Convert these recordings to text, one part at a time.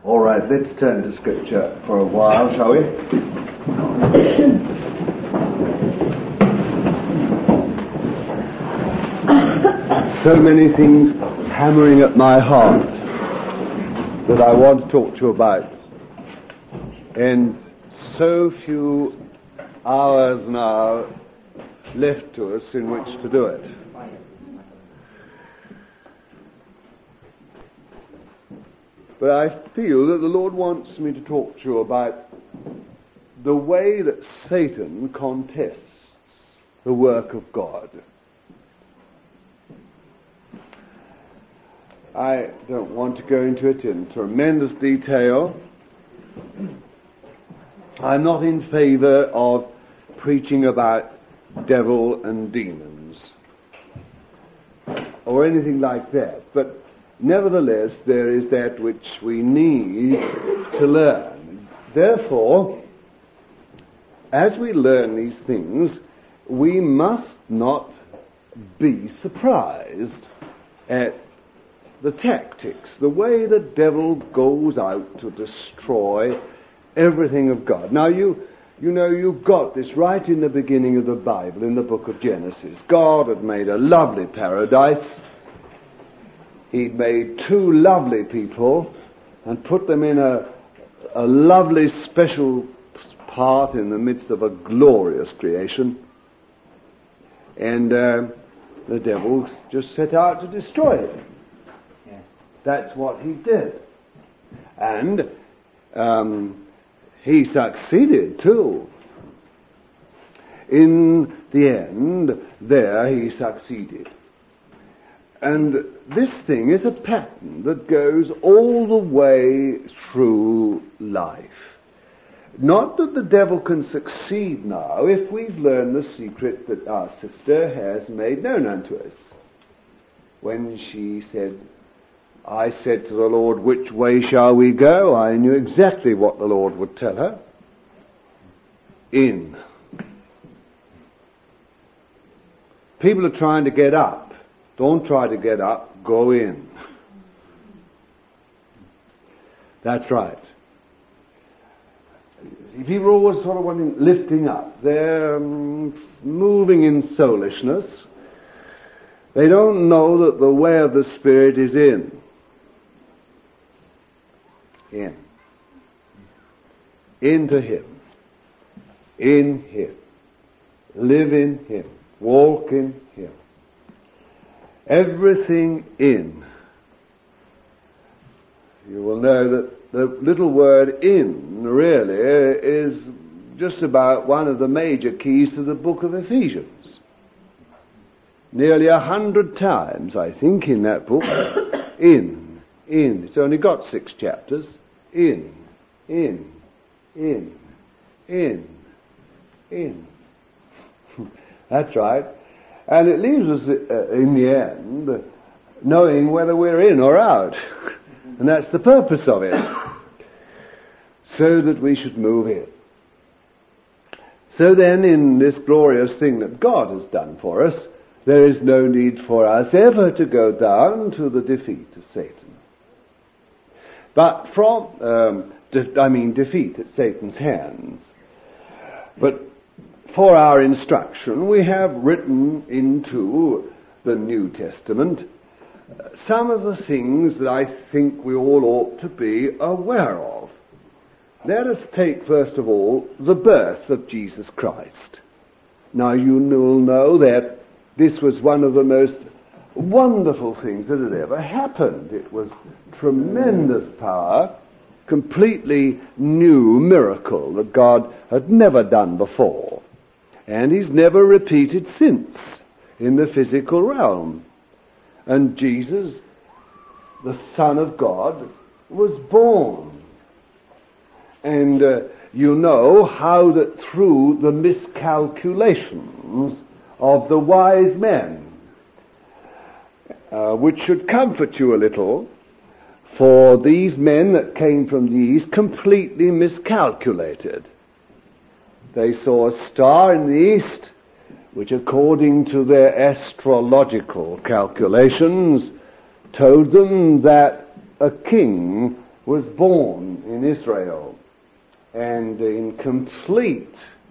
All right, let's turn to Scripture for a while, shall we? So many things hammering at my heart that I want to talk to you about, and so few hours now left to us in which to do it. But I feel that the Lord wants me to talk to you about the way that Satan contests the work of God. I don't want to go into it in tremendous detail. I'm not in favor of preaching about devil and demons or anything like that, but nevertheless, there is that which we need to learn. Therefore, as we learn these things, we must not be surprised at the tactics, the way the devil goes out to destroy everything of God. Now, you know, you've got this right in the beginning of the Bible, in the book of Genesis. God had made a lovely paradise. He'd made two lovely people and put them in a lovely special part in the midst of a glorious creation. And the devil just set out to destroy it. Yeah. That's what he did. And he succeeded too. In the end, there he succeeded. And this thing is a pattern that goes all the way through life. Not that the devil can succeed now if we've learned the secret that our sister has made known unto us. When she said, I said to the Lord, which way shall we go? I knew exactly what the Lord would tell her. In. People are trying to get up. Don't try to get up, go in. That's right. People are always sort of wanting lifting up. They're moving in soulishness. They don't know that the way of the Spirit is in. In. Into Him. In Him. Live in Him. Walk in Him. Everything in. You will know that the little word in really is just about one of the major keys to the book of Ephesians. Nearly 100 times, I think, in that book. In. It's only got 6 chapters. In. That's right. And it leaves us, in the end, knowing whether we're in or out. And that's the purpose of it. So that we should move in. So then, in this glorious thing that God has done for us, there is no need for us ever to go down to the defeat of Satan. But defeat at Satan's hands. But for our instruction, we have written into the New Testament some of the things that I think we all ought to be aware of. Let us take, first of all, the birth of Jesus Christ. Now, you will know that this was one of the most wonderful things that had ever happened. It was tremendous power, completely new miracle that God had never done before. And He's never repeated since in the physical realm. And Jesus, the Son of God, was born. And you know how that through the miscalculations of the wise men, which should comfort you a little, for these men that came from the east completely miscalculated. They saw a star in the east, which according to their astrological calculations told them that a king was born in Israel, and in complete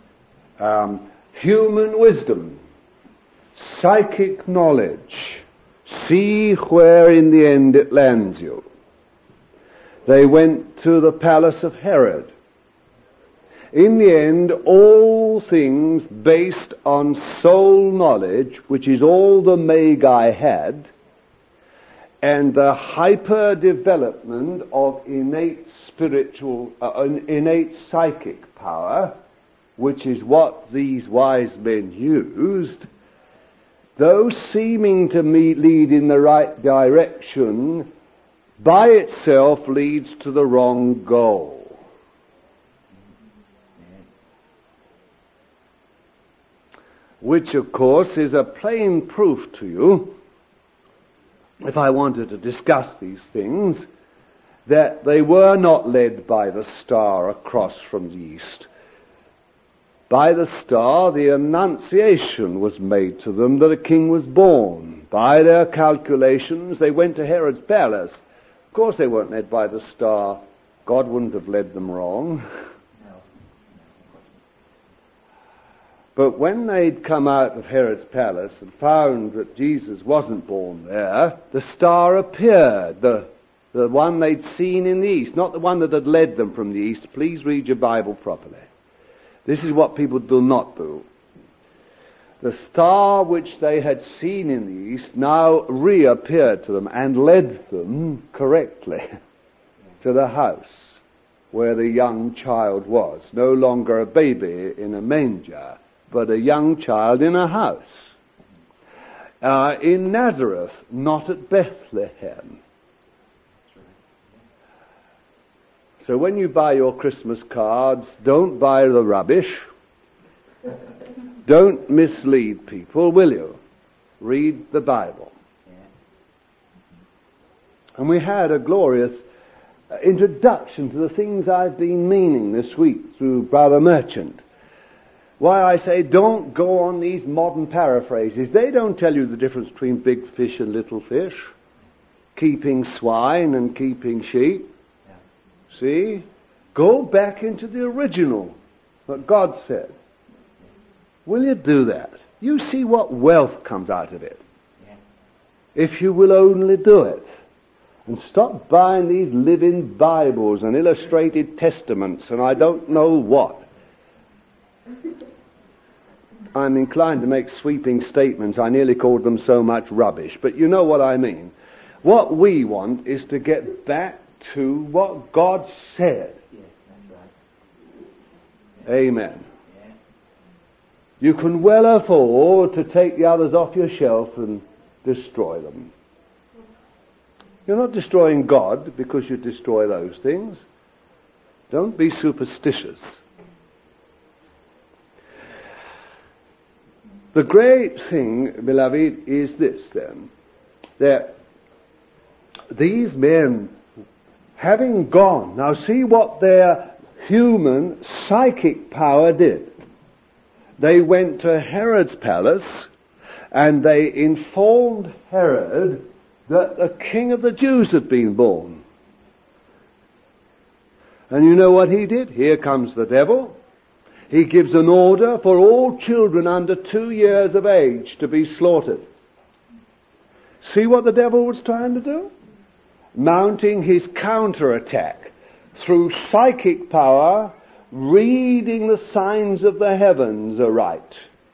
human wisdom, psychic knowledge, see where in the end it lands you. They went to the palace of Herod. In the end, all things based on soul knowledge, which is all the Magi had, and the hyper-development of innate psychic power, which is what these wise men used, though seeming to me lead in the right direction, by itself leads to the wrong goal. Which, of course, is a plain proof to you, if I wanted to discuss these things, that they were not led by the star across from the east. By the star, the annunciation was made to them that a king was born. By their calculations, they went to Herod's palace. Of course they weren't led by the star. God wouldn't have led them wrong. But when they'd come out of Herod's palace and found that Jesus wasn't born there, the star appeared, the one they'd seen in the east, not the one that had led them from the east. Please read your Bible properly. This is what people do not do. The star which they had seen in the east now reappeared to them and led them correctly to the house where the young child was. No longer a baby in a manger, but a young child in a house. In Nazareth, not at Bethlehem. So when you buy your Christmas cards, don't buy the rubbish. Don't mislead people, will you? Read the Bible. And we had a glorious introduction to the things I've been meaning this week through Brother Merchant. Why I say don't go on these modern paraphrases. They don't tell you the difference between big fish and little fish, keeping swine and keeping sheep. See? Go back into the original, what God said. Will you do that? You see what wealth comes out of it. If you will only do it. And stop buying these living Bibles and illustrated testaments and I don't know what. I'm inclined to make sweeping statements. I nearly called them so much rubbish. But you know what I mean. What we want is to get back to what God said. Yes, that's right. Amen. Yeah. You can well afford to take the others off your shelf and destroy them. You're not destroying God because you destroy those things. Don't be superstitious. The great thing, beloved, is this then, that these men, having gone, now see what their human psychic power did. They went to Herod's palace and they informed Herod that the king of the Jews had been born. And you know what he did? Here comes the devil. He gives an order for all children under 2 years of age to be slaughtered. See what the devil was trying to do? Mounting his counterattack through psychic power, reading the signs of the heavens aright,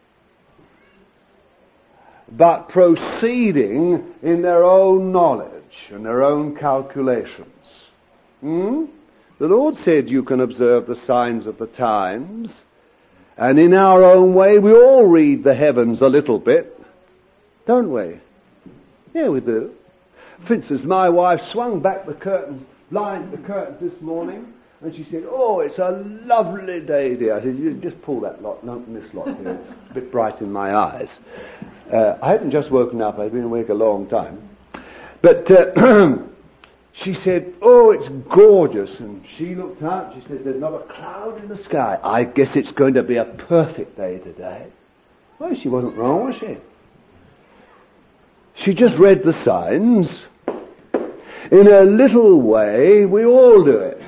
but proceeding in their own knowledge and their own calculations. The Lord said you can observe the signs of the times, and in our own way we all read the heavens a little bit, don't we? Yeah, we do. For instance, my wife swung back the curtains this morning, and she said, "Oh, it's a lovely day, dear." I said, "You just pull that lot, not this lot here. It's a bit bright in my eyes." I hadn't just woken up. I'd been awake a long time. But she said, "Oh, it's gorgeous." And she looked out. She said, "There's not a cloud in the sky. I guess it's going to be a perfect day today." Well, she wasn't wrong, was she? She just read the signs. In a little way, we all do it.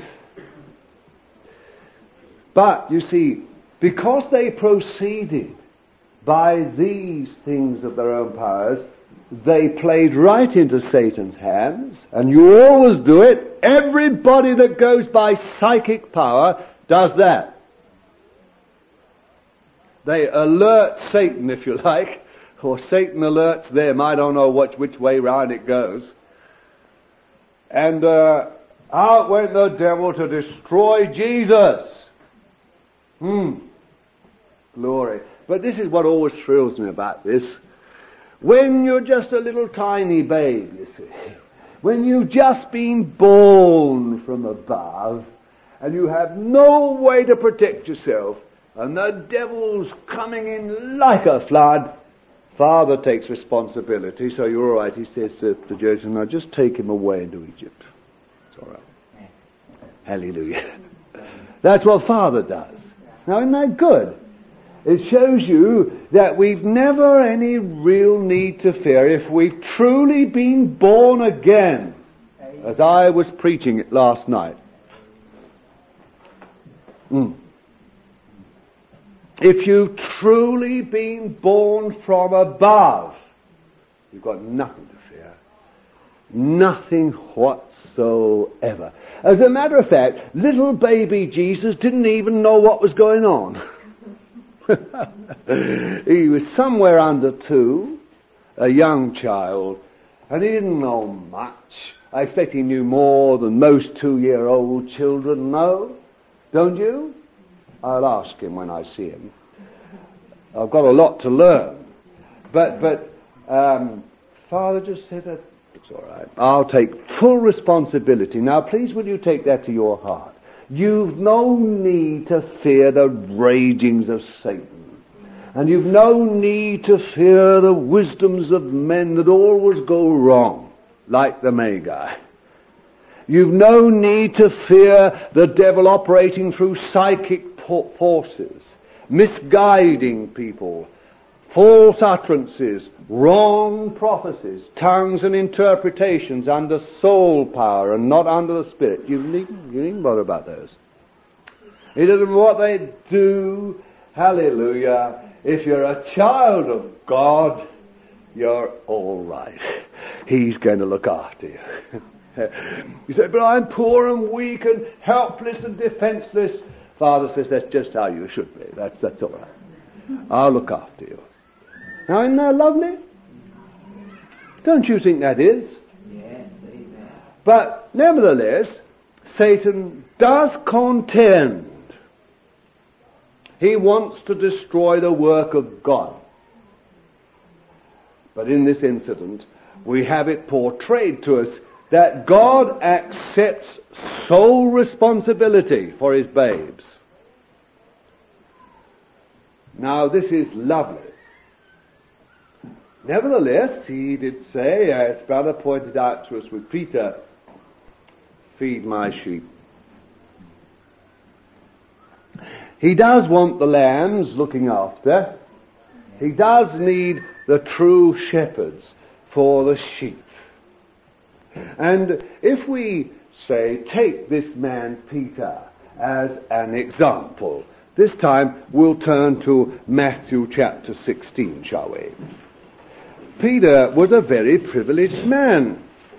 But, you see, because they proceeded by these things of their own powers, they played right into Satan's hands, and you always do it. Everybody that goes by psychic power does that. They alert Satan, if you like, or Satan alerts them. I don't know which way round it goes. And out went the devil to destroy Jesus. Glory. But this is what always thrills me about this. When you're just a little tiny babe, you see, when you've just been born from above, and you have no way to protect yourself, and the devil's coming in like a flood, Father takes responsibility, so you're all right. He says to Joseph, now just take him away into Egypt. It's all right. Hallelujah. That's what Father does. Now, isn't that good? It shows you that we've never any real need to fear if we've truly been born again, as I was preaching it last night. If you've truly been born from above, you've got nothing to fear. Nothing whatsoever. As a matter of fact, little baby Jesus didn't even know what was going on. He was somewhere under 2, a young child, and he didn't know much. I expect he knew more than most 2-year-old children know. Don't you? I'll ask him when I see him. I've got a lot to learn. But Father just said that it's all right. I'll take full responsibility. Now, please, will you take that to your heart? You've no need to fear the ragings of Satan. And you've no need to fear the wisdoms of men that always go wrong, like the Magi. You've no need to fear the devil operating through psychic forces, misguiding people, false utterances, wrong prophecies, tongues and interpretations under soul power and not under the Spirit. You needn't bother about those. It doesn't matter what they do. Hallelujah. If you're a child of God, you're all right. He's going to look after you. You say, but I'm poor and weak and helpless and defenseless. Father says that's just how you should be. That's all right. I'll look after you. Now, isn't that lovely? Don't you think that is? Yes, amen. But nevertheless, Satan does contend. He wants to destroy the work of God. But in this incident, we have it portrayed to us that God accepts sole responsibility for his babes. Now, this is lovely. Nevertheless, he did say, as brother pointed out to us with Peter, feed my sheep. He does want the lambs looking after. He does need the true shepherds for the sheep. And if we say, take this man Peter as an example, this time we'll turn to Matthew chapter 16, shall we? Peter was a very privileged man.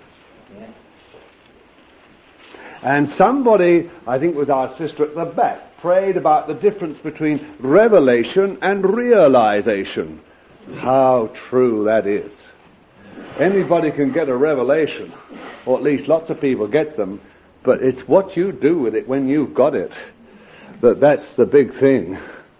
And somebody, I think it was our sister at the back, prayed about the difference between revelation and realization. How true that is. Anybody can get a revelation, or at least lots of people get them, but it's what you do with it when you've got it. That's the big thing.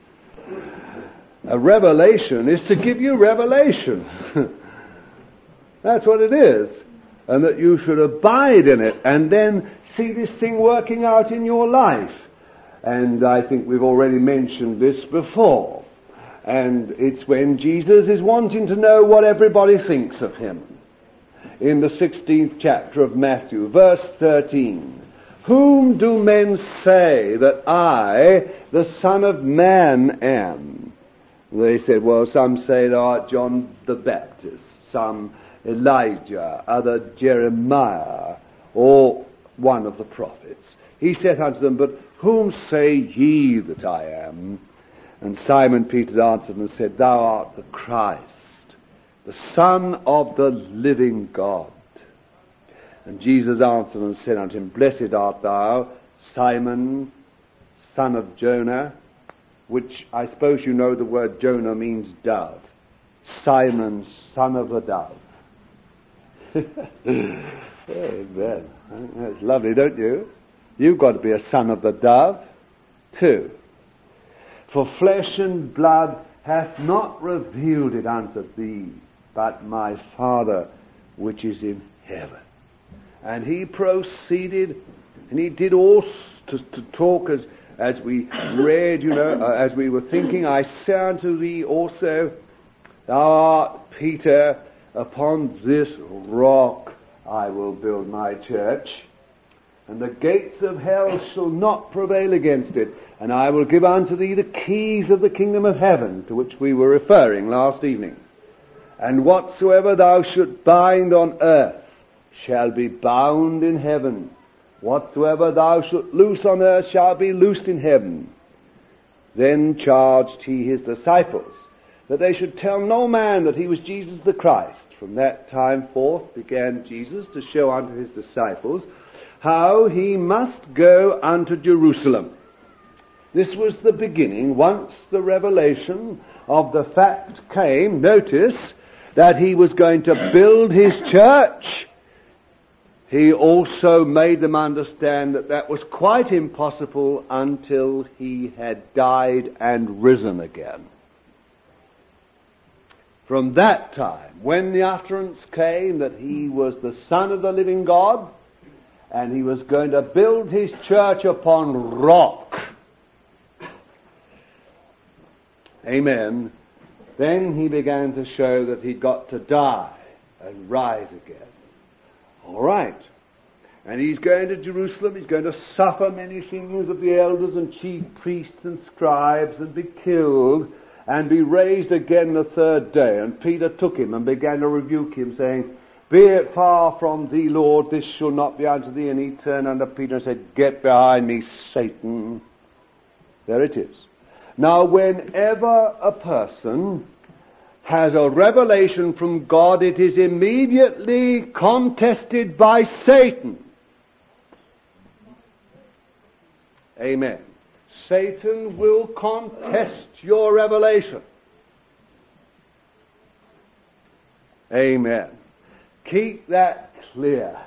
A revelation is to give you revelation. That's what it is. And that you should abide in it and then see this thing working out in your life. And I think we've already mentioned this before. And it's when Jesus is wanting to know what everybody thinks of him. In the 16th chapter of Matthew, verse 13. Whom do men say that I, the Son of Man, am? They said, well, some say thou art John the Baptist, some Elijah, other Jeremiah, or one of the prophets. He said unto them, But whom say ye that I am? And Simon Peter answered and said, Thou art the Christ, the Son of the living God. And Jesus answered and said unto him, Blessed art thou, Simon, son of Jonah, which I suppose you know the word Jonah means dove. Simon, son of a dove. Amen. That's lovely, don't you? You've got to be a son of the dove, too. For flesh and blood hath not revealed it unto thee, but my Father which is in heaven. And he proceeded, and he did all to talk as we read, as we were thinking, I say unto thee also, Thou art Peter, upon this rock I will build my church, and the gates of hell shall not prevail against it, and I will give unto thee the keys of the kingdom of heaven, to which we were referring last evening. And whatsoever thou shalt bind on earth shall be bound in heaven. Whatsoever thou shalt loose on earth shall be loosed in heaven. Then charged he his disciples that they should tell no man that he was Jesus the Christ. From that time forth began Jesus to show unto his disciples how he must go unto Jerusalem. This was the beginning. Once the revelation of the fact came, notice that he was going to build his church, he also made them understand that that was quite impossible until he had died and risen again. From that time, when the utterance came that he was the Son of the living God, and he was going to build his church upon rock, amen, then he began to show that he'd got to die and rise again. All right. And he's going to Jerusalem, he's going to suffer many things of the elders and chief priests and scribes and be killed and be raised again the third day. And Peter took him and began to rebuke him, saying, Be it far from thee, Lord, this shall not be unto thee. And he turned unto Peter and said, Get behind me, Satan. There it is. Now, whenever a person has a revelation from God, it is immediately contested by Satan. Amen. Satan will contest your revelation. Amen. Keep that clear.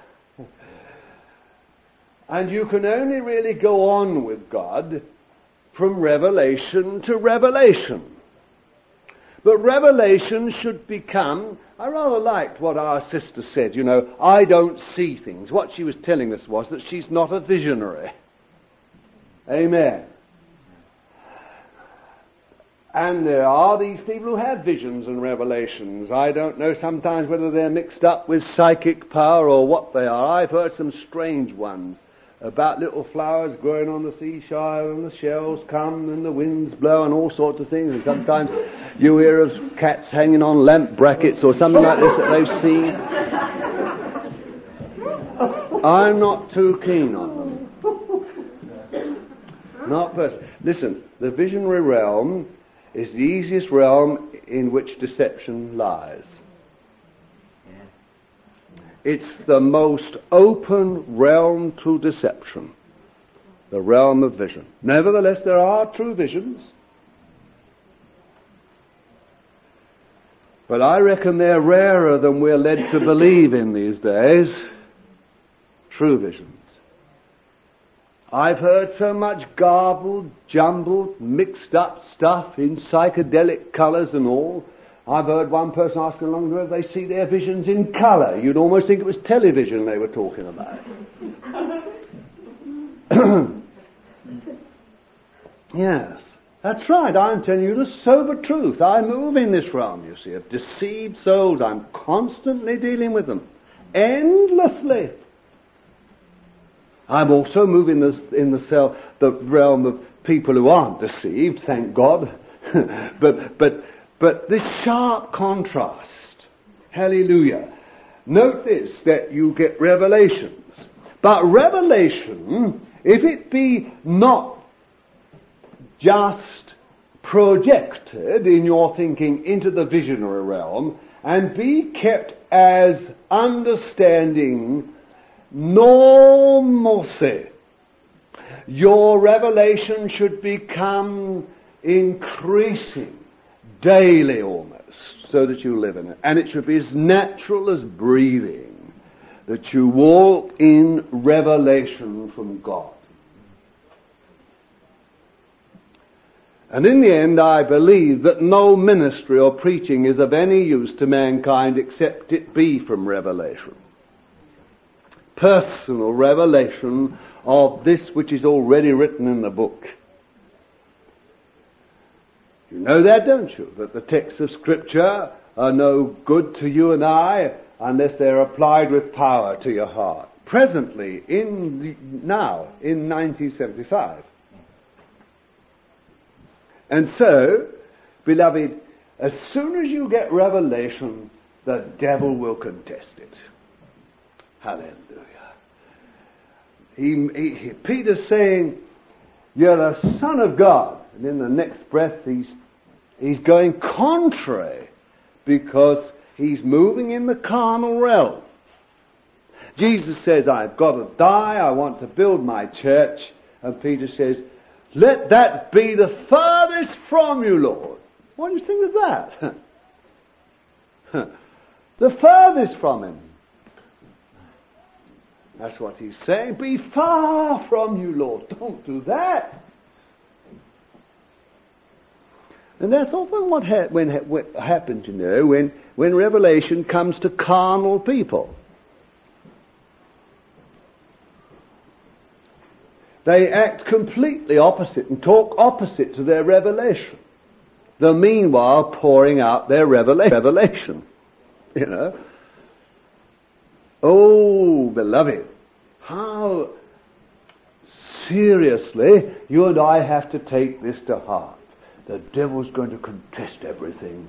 And you can only really go on with God from revelation to revelation. But revelation should become, I rather liked what our sister said, I don't see things. What she was telling us was that she's not a visionary. Amen. And there are these people who have visions and revelations. I don't know sometimes whether they're mixed up with psychic power or what they are. I've heard some strange ones about little flowers growing on the seashore and the shells come and the winds blow and all sorts of things. And sometimes you hear of cats hanging on lamp brackets or something like this that they've seen. I'm not too keen on them. Not personally. Listen, the visionary realm is the easiest realm in which deception lies. It's the most open realm to deception, the realm of vision. Nevertheless, there are true visions, but I reckon they're rarer than we're led to believe in these days. True visions. I've heard so much garbled, jumbled, mixed up stuff in psychedelic colours and all. I've heard one person ask along the road, they see their visions in colour. You'd almost think it was television they were talking about. Yes, that's right. I'm telling you the sober truth. I move in this realm, you see, of deceived souls. I'm constantly dealing with them. Endlessly. I'm also moving in the realm of people who aren't deceived, thank God. But this sharp contrast, hallelujah. Note this, that you get revelations. But revelation, if it be not just projected in your thinking into the visionary realm, and be kept as understanding normalcy, your revelation should become increasing daily almost, so that you live in it. And it should be as natural as breathing, that you walk in revelation from God. And in the end, I believe that no ministry or preaching is of any use to mankind except it be from revelation. Personal revelation of this which is already written in the book. You know that, don't you? That the texts of Scripture are no good to you and I unless they're applied with power to your heart. Presently, now, in 1975. And so, beloved, as soon as you get revelation, the devil will contest it. Hallelujah. Peter's saying, you're the Son of God. And in the next breath, he's going contrary because he's moving in the carnal realm. Jesus says, I've got to die, I want to build my church. And Peter says, let that be the farthest from you, Lord. What do you think of that? The farthest from him. That's what he's saying. Be far from you, Lord. Don't do that. And that's often what happens, you know, when revelation comes to carnal people. They act completely opposite and talk opposite to their revelation. The meanwhile pouring out their revelation. You know. Oh, beloved, how seriously you and I have to take this to heart. The devil's going to contest everything.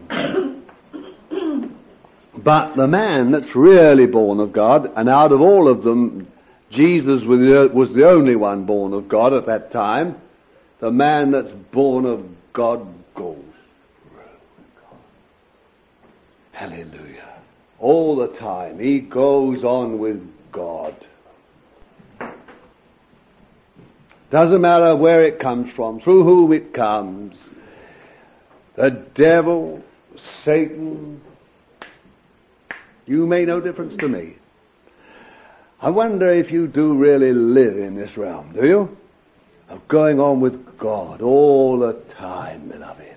But the man that's really born of God, and out of all of them, Jesus was the only one born of God at that time. The man that's born of God goes. Hallelujah. All the time he goes on with God. Doesn't matter where it comes from, through whom it comes. The devil, Satan, you make no difference to me. I wonder if you do really live in this realm, do you? Of going on with God all the time, beloved.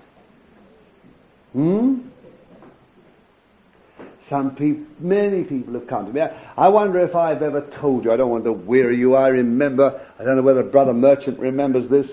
Many people have come to me. I wonder if I've ever told you. I don't want to weary you. I don't know whether Brother Merchant remembers this.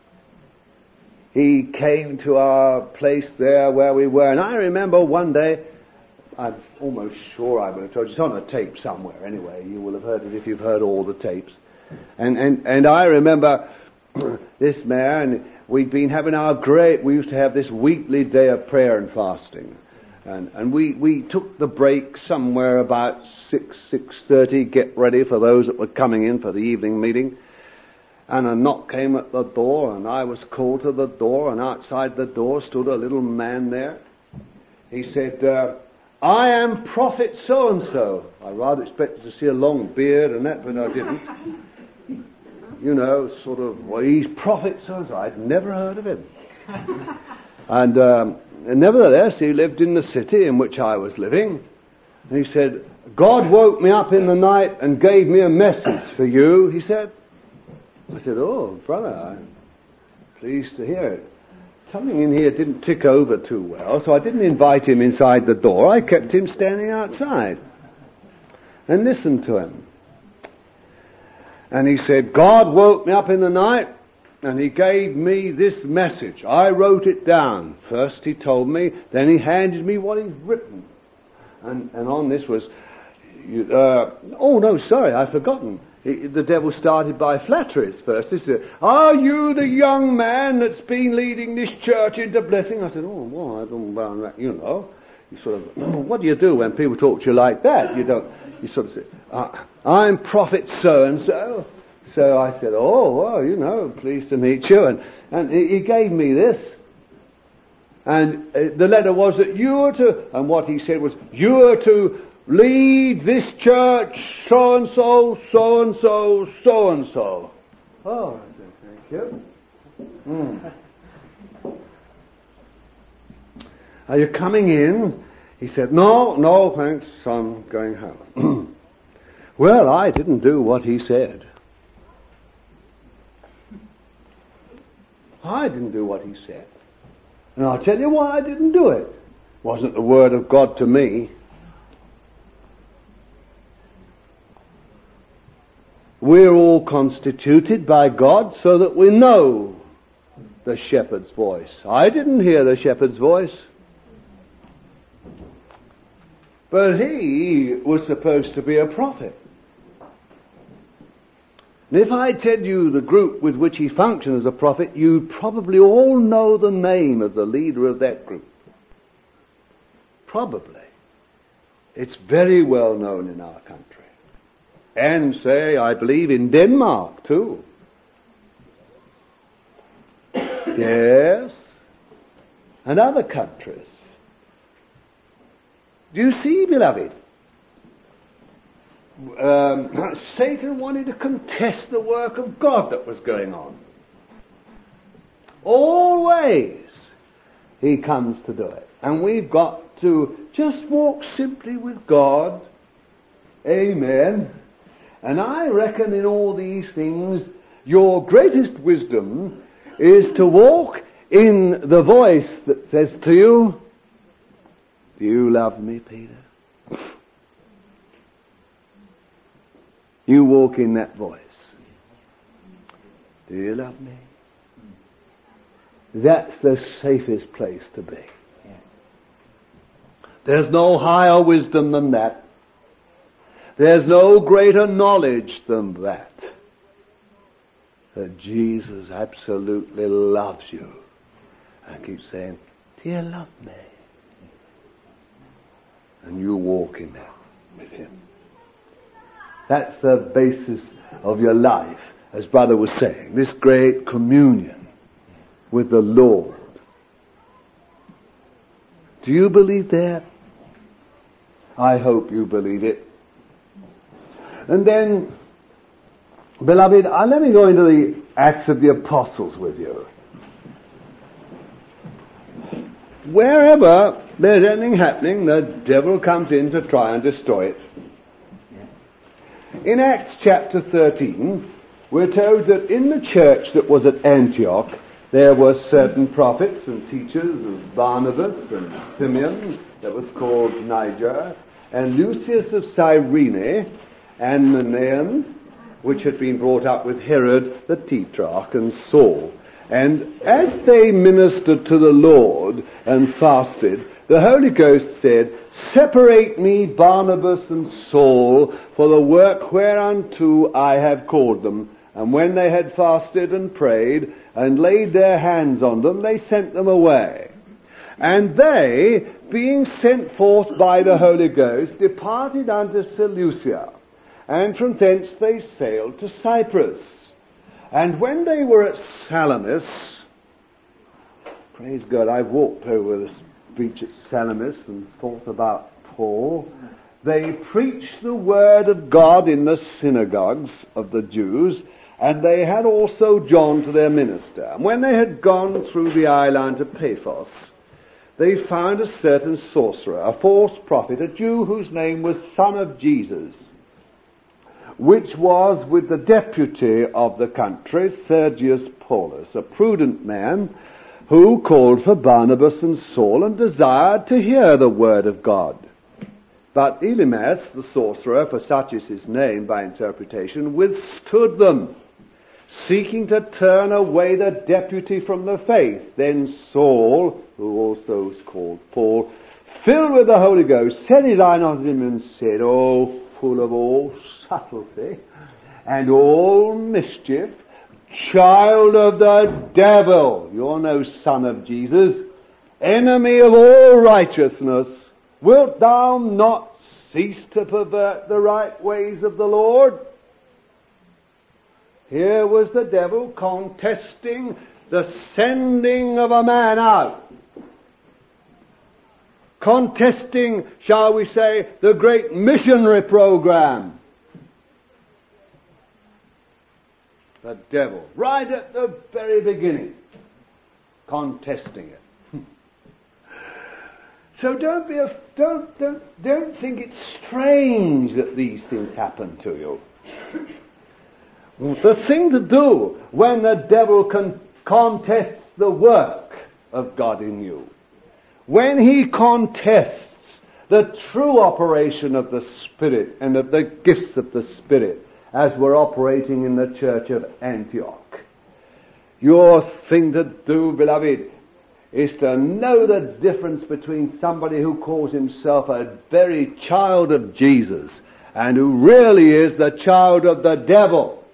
He came to our place there where we were, and I remember one day, I'm almost sure I would have told you. It's on a tape somewhere anyway. You will have heard it if you've heard all the tapes. And I remember this man, we'd been having we used to have this weekly day of prayer and fasting. And we took the break somewhere about 6:30, get ready for those that were coming in for the evening meeting. And a knock came at the door, and I was called to the door, and outside the door stood a little man there. He said, I am Prophet so-and-so. I rather expected to see a long beard and that, but I didn't. You know, sort of, well, he's Prophet so-and-so. I'd never heard of him. And nevertheless, he lived in the city in which I was living. And he said, God woke me up in the night and gave me a message for you, he said. I said, oh, brother, I'm pleased to hear it. Something in here didn't tick over too well, so I didn't invite him inside the door. I kept him standing outside and listened to him. And he said, God woke me up in the night and he gave me this message. I wrote it down. First he told me, then he handed me what he'd written. And on this was, I'd forgotten. The devil started by flatteries first. He said, are you the young man that's been leading this church into blessing? I said, oh, well, I don't know that, you know. You sort of, what do you do when people talk to you like that? You don't, you sort of say, I'm Prophet so-and-so. So I said, oh, well, you know, pleased to meet you. And he gave me this. And the letter was that you were to, and what he said was, you were to lead this church so-and-so, so-and-so, so-and-so. Oh, I said, thank you. Are you coming in? He said, no, thanks, I'm going home. Well, I didn't do what he said. I didn't do what he said. And I'll tell you why I didn't do it. It wasn't the word of God to me. We're all constituted by God so that we know the shepherd's voice. I didn't hear the shepherd's voice. But he was supposed to be a prophet. And if I tell you the group with which he functioned as a prophet, you probably all know the name of the leader of that group. Probably. It's very well known in our country. And say, I believe, in Denmark too. Yes. And other countries. Do you see, beloved? Satan wanted to contest the work of God that was going on. Always he comes to do it. And we've got to just walk simply with God. Amen. And I reckon in all these things, your greatest wisdom is to walk in the voice that says to you, do you love me, Peter? You walk in that voice. Do you love me? That's the safest place to be. There's no higher wisdom than that. There's no greater knowledge than that. That Jesus absolutely loves you. And keeps saying, do you love me? And you walk in that with him. That's the basis of your life, as brother was saying. This great communion with the Lord. Do you believe that? I hope you believe it. And then, beloved, let me go into the Acts of the Apostles with you. Wherever there's anything happening, the devil comes in to try and destroy it. In Acts chapter 13, we're told that in the church that was at Antioch, there were certain prophets and teachers as Barnabas and Simeon, that was called Niger, and Lucius of Cyrene, and Manaen, which had been brought up with Herod the Tetrarch, and Saul. And as they ministered to the Lord and fasted, the Holy Ghost said, separate me, Barnabas and Saul, for the work whereunto I have called them. And when they had fasted and prayed, and laid their hands on them, they sent them away. And they, being sent forth by the Holy Ghost, departed unto Seleucia. And from thence they sailed to Cyprus. And when they were at Salamis, praise God, I've walked over this beach at Salamis and thought about Paul. They preached the word of God in the synagogues of the Jews, and they had also John to their minister. And when they had gone through the island of Paphos, they found a certain sorcerer, a false prophet, a Jew whose name was Son of Jesus, which was with the deputy of the country, Sergius Paulus, a prudent man, who called for Barnabas and Saul and desired to hear the word of God. But Elymas, the sorcerer, for such is his name by interpretation, withstood them, seeking to turn away the deputy from the faith. Then Saul, who also is called Paul, filled with the Holy Ghost, set his eye on him and said, O full of all subtlety and all mischief, child of the devil, you're no son of Jesus, enemy of all righteousness, Wilt thou not cease to pervert the right ways of the Lord? Here was the devil contesting the sending of a man out. Contesting, shall we say, the great missionary program. The devil, right at the very beginning, contesting it. So don't think it's strange that these things happen to you. The thing to do when the devil contests the work of God in you, when he contests the true operation of the Spirit and of the gifts of the Spirit as were operating in the church of Antioch, your thing to do, beloved, is to know the difference between somebody who calls himself a very child of Jesus and who really is the child of the devil.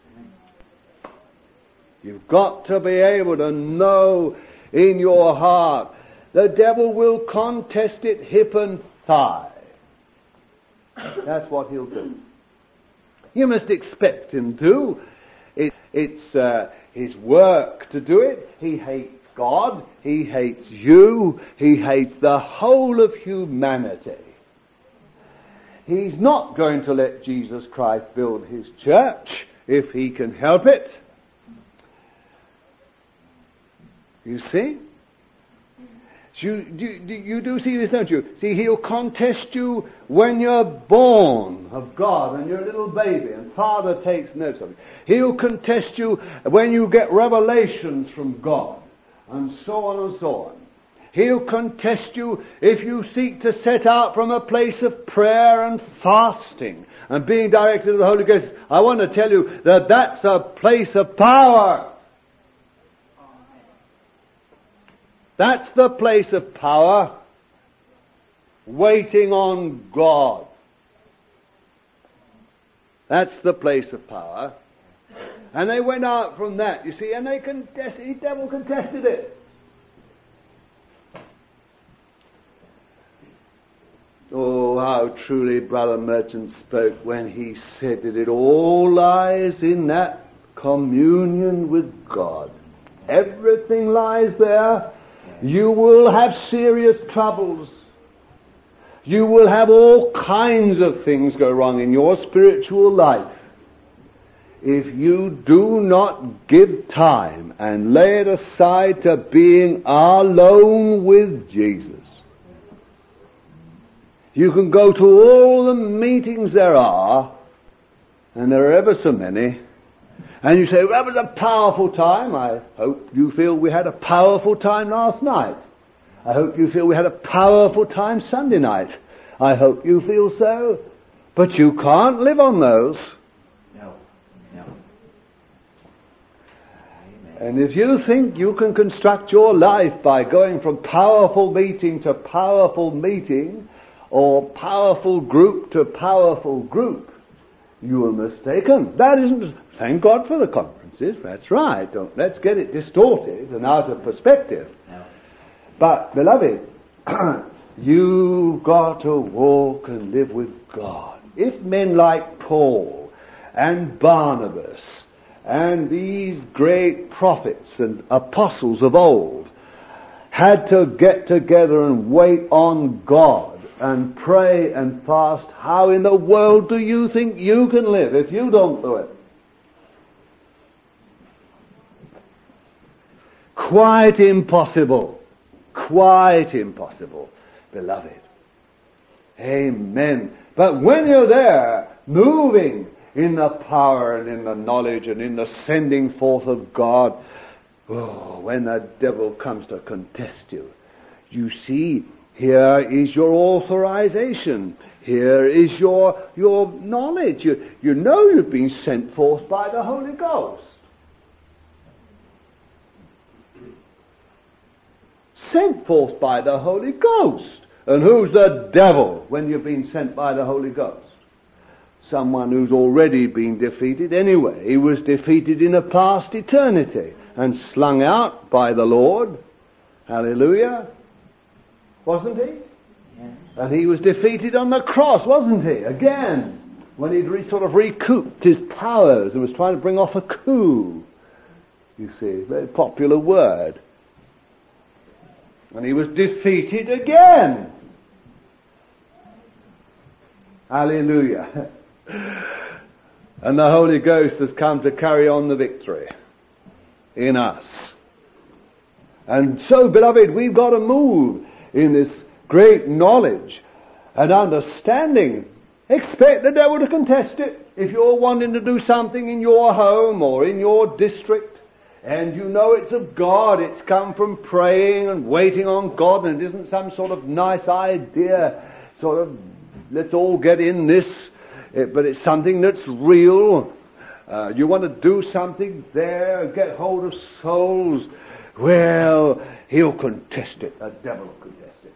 You've got to be able to know in your heart the devil will contest it hip and thigh. That's what he'll do. You must expect him to. It's his work to do it. He hates God, he hates you, he hates the whole of humanity. He's not going to let Jesus Christ build his church if he can help it. You see? You do see this, don't you? See, he'll contest you when you're born of God and you're a little baby and Father takes notice of it. He'll contest you when you get revelations from God. And so on and so on. He'll contest you if you seek to set out from a place of prayer and fasting and being directed to the Holy Ghost. I want to tell you that that's a place of power. That's the place of power, waiting on God. That's the place of power. And they went out from that, you see, and the devil contested it. Oh, how truly Brother Merchant spoke when he said that it all lies in that communion with God. Everything lies there. You will have serious troubles. You will have all kinds of things go wrong in your spiritual life if you do not give time and lay it aside to being alone with Jesus. You can go to all the meetings there are, and there are ever so many, and you say, well, that was a powerful time. I hope you feel we had a powerful time last night. I hope you feel we had a powerful time Sunday night. I hope you feel so. But you can't live on those. No. And if you think you can construct your life by going from powerful meeting to powerful meeting, or powerful group to powerful group, you are mistaken. That isn't... Thank God for the conferences, that's right. Let's get it distorted and out of perspective. No. But, beloved, you've got to walk and live with God. If men like Paul and Barnabas and these great prophets and apostles of old had to get together and wait on God and pray and fast, how in the world do you think you can live if you don't do it? Quite impossible. Quite impossible, beloved. Amen. But when you're there, moving in the power and in the knowledge and in the sending forth of God, when the devil comes to contest you, you see, here is your authorization. Here is your knowledge. You know you've been sent forth by the Holy Ghost. Sent forth by the Holy Ghost. And who's the devil when you've been sent by the Holy Ghost? Someone who's already been defeated anyway. He was defeated in a past eternity and slung out by the Lord. Hallelujah. Wasn't he? And he was defeated on the cross, wasn't he? Again, when he'd sort of recouped his powers and was trying to bring off a coup. You see, very popular word. And he was defeated again. Hallelujah. And the Holy Ghost has come to carry on the victory in us. And so, beloved, we've got to move in this great knowledge and understanding. Expect the devil to contest it. If you're wanting to do something in your home or in your district, and you know it's of God, it's come from praying and waiting on God, and it isn't some sort of nice idea, sort of, let's all get in this, but it's something that's real. You want to do something there, get hold of souls, well, he'll contest it. The devil will contest it.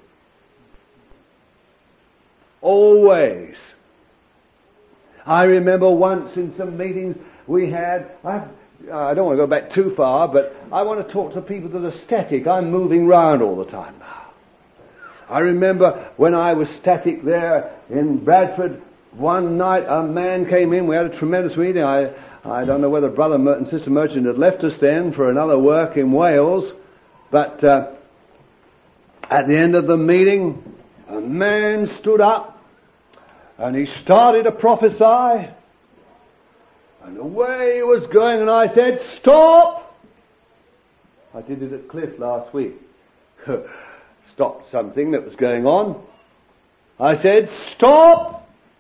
Always. I remember once in some meetings we had, I don't want to go back too far, but I want to talk to people that are static. I'm moving round all the time now. I remember when I was static there in Bradford, one night a man came in, we had a tremendous meeting. I don't know whether Brother and Sister Merchant had left us then for another work in Wales, but at the end of the meeting, a man stood up and he started to prophesy, and away he was going, and I said, "Stop!" I did it at Cliff last week. Stopped something that was going on. I said, "Stop!"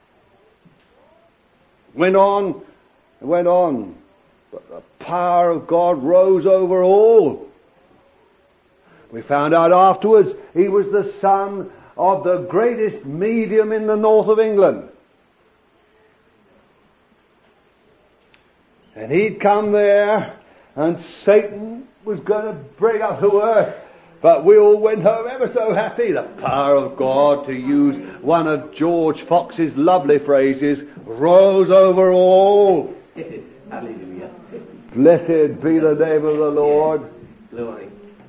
Went on. But the power of God rose over all. We found out afterwards he was the son of the greatest medium in the north of England. And he'd come there, and Satan was going to bring up to earth. But we all went home ever so happy. The power of God, to use one of George Fox's lovely phrases, rose over all. Hallelujah. Blessed be the name of the Lord. Glory.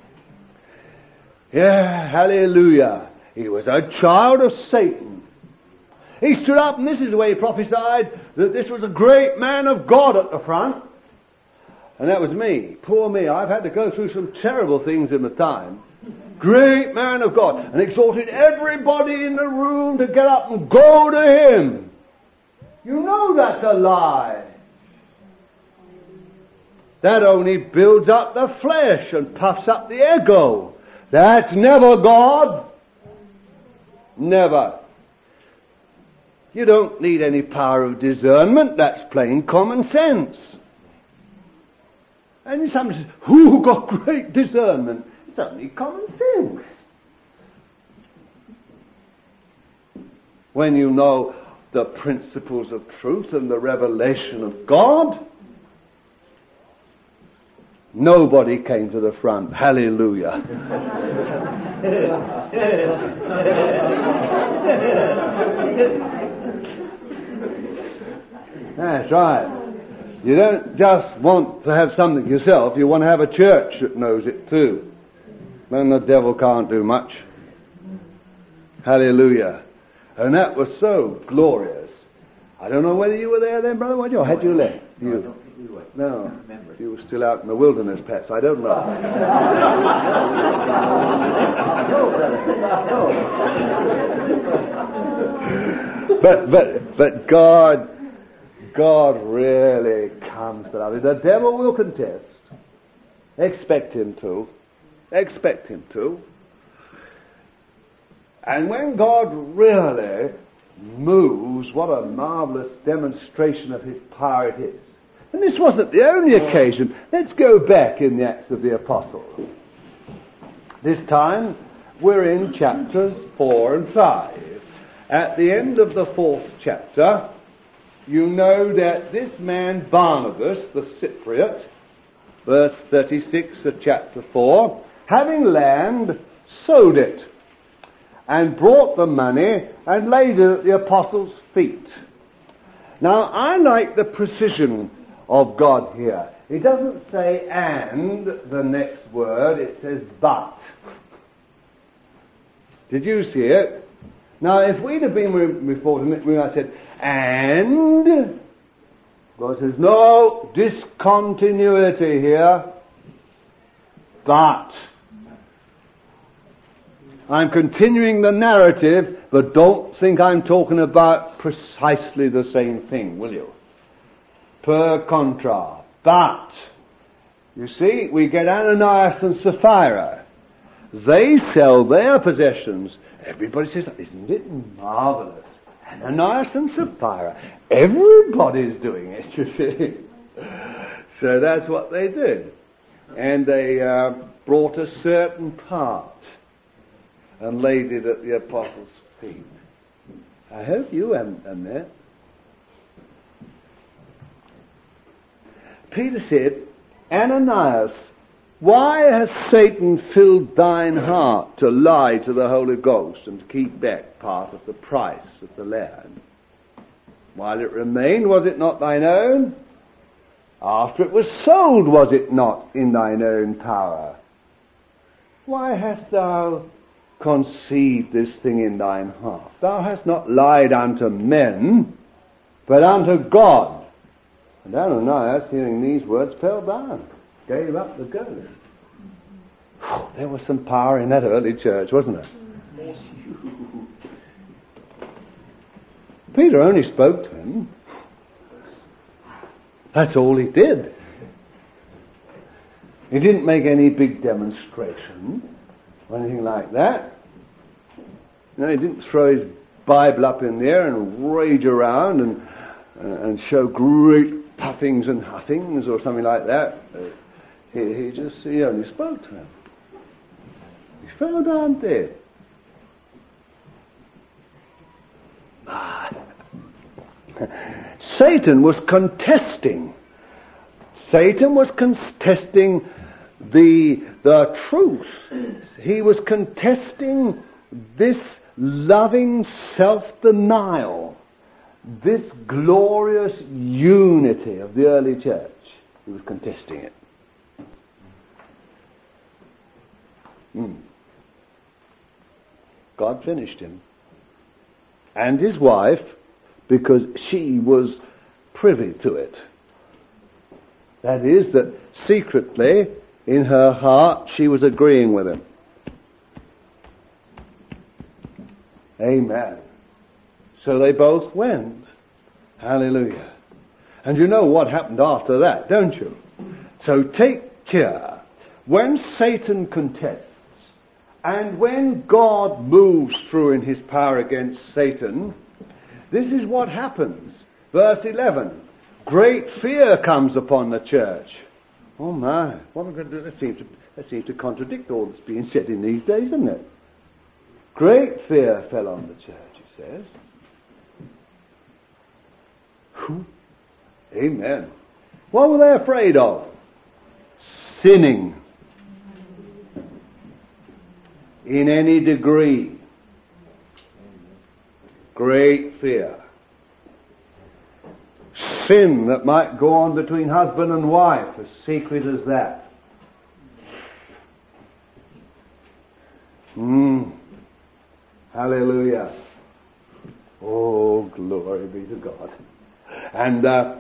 Yeah, hallelujah. He was a child of Satan. He stood up, and this is the way he prophesied, that this was a great man of God at the front. And that was me. Poor me. I've had to go through some terrible things in the time. Great man of God. And exhorted everybody in the room to get up and go to him. You know that's a lie. That only builds up the flesh and puffs up the ego. That's never God. Never. You don't need any power of discernment. That's plain common sense. And somebody says, "Who got great discernment?" It's only common sense. When you know the principles of truth and the revelation of God, nobody came to the front. Hallelujah. That's right. You don't just want to have something yourself, you want to have a church that knows it too. Then the devil can't do much. Hallelujah. And that was so glorious. I don't know whether you were there then, Brother Roger, or had you left? No, I don't think we were. No. I don't remember. You were still out in the wilderness, perhaps. I don't know. No, brother. But God really comes, beloved. The devil will contest. Expect him to. Expect him to. And when God really moves, what a marvelous demonstration of his power it is. And this wasn't the only occasion. Let's go back in the Acts of the Apostles. This time we're in chapters 4 and 5. At the end of the 4th chapter, you know that this man Barnabas, the Cypriot, verse 36 of chapter 4, having land, sowed it, and brought the money and laid it at the apostles' feet. Now, I like the precision of God here. It doesn't say "and" the next word, it says "but." Did you see it? Now, if we'd have been before, we might have said, and God says, no, discontinuity here, but I'm continuing the narrative, but don't think I'm talking about precisely the same thing, will you? Per contra. But, you see, we get Ananias and Sapphira. They sell their possessions. Everybody says, isn't it marvelous? Ananias and Sapphira. Everybody's doing it, you see. So that's what they did. And they brought a certain part and laid it at the apostles' feet. I hope you haven't done that. Peter said, Ananias, why has Satan filled thine heart to lie to the Holy Ghost and to keep back part of the price of the land? While it remained, was it not thine own? After it was sold, was it not in thine own power? Why hast thou conceived this thing in thine heart? Thou hast not lied unto men, but unto God. And Ananias, hearing these words, fell down, gave up the ghost. There was some power in that early church, wasn't there? Peter only spoke to him. That's all he did. He didn't make any big demonstration or anything like that. No, he didn't throw his Bible up in the air and rage around and show great puffings and huffings or something like that. He only spoke to him. He fell down dead. Satan was contesting. Satan was contesting the truth. He was contesting this loving self-denial, this glorious unity of the early church. He was contesting it. God finished him. And his wife, because she was privy to it. That is, that secretly, in her heart, she was agreeing with him. Amen. So they both went. Hallelujah. And you know what happened after that, don't you? So take care. When Satan contests, and when God moves through in his power against Satan, this is what happens. Verse 11. Great fear comes upon the church. Oh my, what am I going to do? That seems to contradict all that's being said in these days, doesn't it? Great fear fell on the church, it says. Whew. Amen. What were they afraid of? Sinning. In any degree. Great fear. Sin that might go on between husband and wife, as secret as that. Hallelujah. Oh, glory be to God. And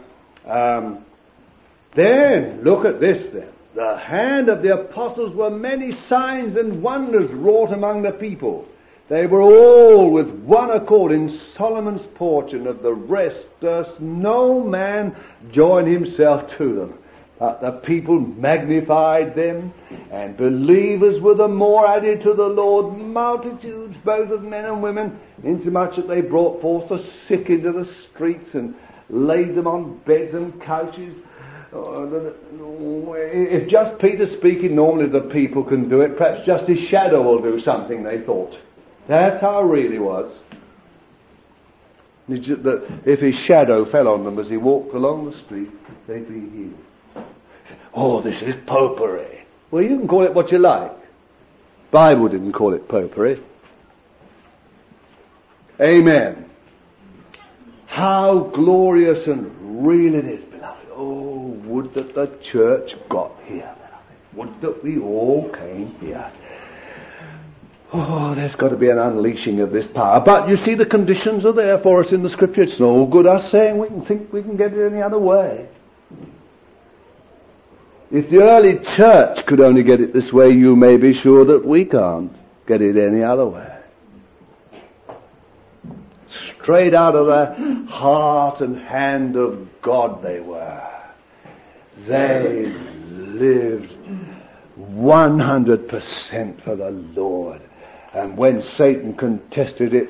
then, look at this then. The hand of the apostles were many signs and wonders wrought among the people. They were all with one accord in Solomon's porch, and of the rest durst no man join himself to them. But the people magnified them, and believers were the more added to the Lord, multitudes both of men and women, insomuch that they brought forth the sick into the streets and laid them on beds and couches. If just Peter speaking normally the people can do it, perhaps just his shadow will do something, they thought. That's how it really was. If his shadow fell on them as he walked along the street, they'd be healed. Oh, this is popery. Well, you can call it what you like. Bible didn't call it popery. Amen. How glorious and real it is, beloved. Oh, would that the church got here, beloved. Would that we all came here. Oh, there's got to be an unleashing of this power. But you see, the conditions are there for us in the Scripture. It's no good us saying we can think we can get it any other way. If the early church could only get it this way, you may be sure that we can't get it any other way. Straight out of the heart and hand of God they were. They lived 100% for the Lord. And when Satan contested it,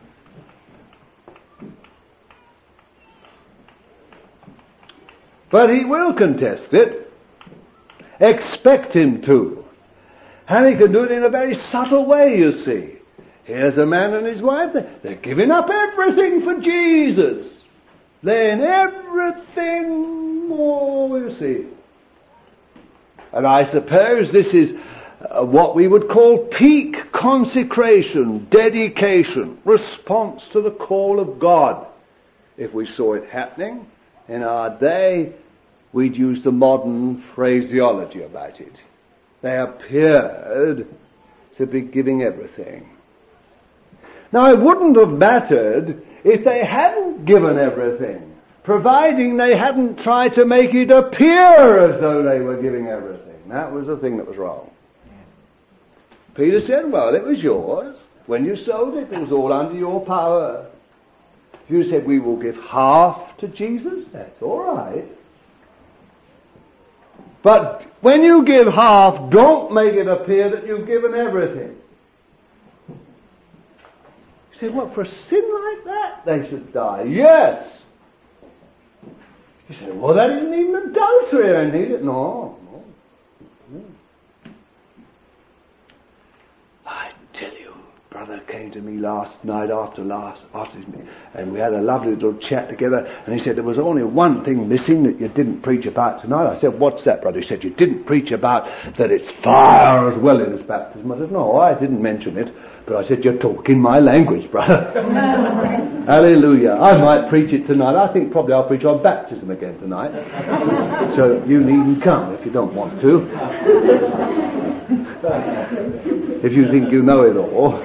but he will contest it. Expect him to. And he can do it in a very subtle way, you see. Here's a man and his wife. They're giving up everything for Jesus. Laying everything more, you see. And I suppose this is what we would call peak consecration, dedication, response to the call of God. If we saw it happening in our day, we'd use the modern phraseology about it. They appeared to be giving everything. Now, it wouldn't have mattered if they hadn't given everything, providing they hadn't tried to make it appear as though they were giving everything. That was the thing that was wrong. Peter said, well, it was yours. When you sold it, it was all under your power. If you said, we will give half to Jesus, that's all right. But when you give half, don't make it appear that you've given everything. You say, what, for a sin like that they should die? Yes. You say, well, that isn't even adultery or anything, is it? No. I tell you, brother came to me last night after and we had a lovely little chat together, and he said there was only one thing missing that you didn't preach about tonight. I said, what's that, brother? He said, you didn't preach about that it's fire as well in his baptism. I said, no, I didn't mention it. But I said, you're talking my language, brother. Hallelujah. I might preach it tonight. I think probably I'll preach on baptism again tonight. So you needn't come if you don't want to. If you think you know it all.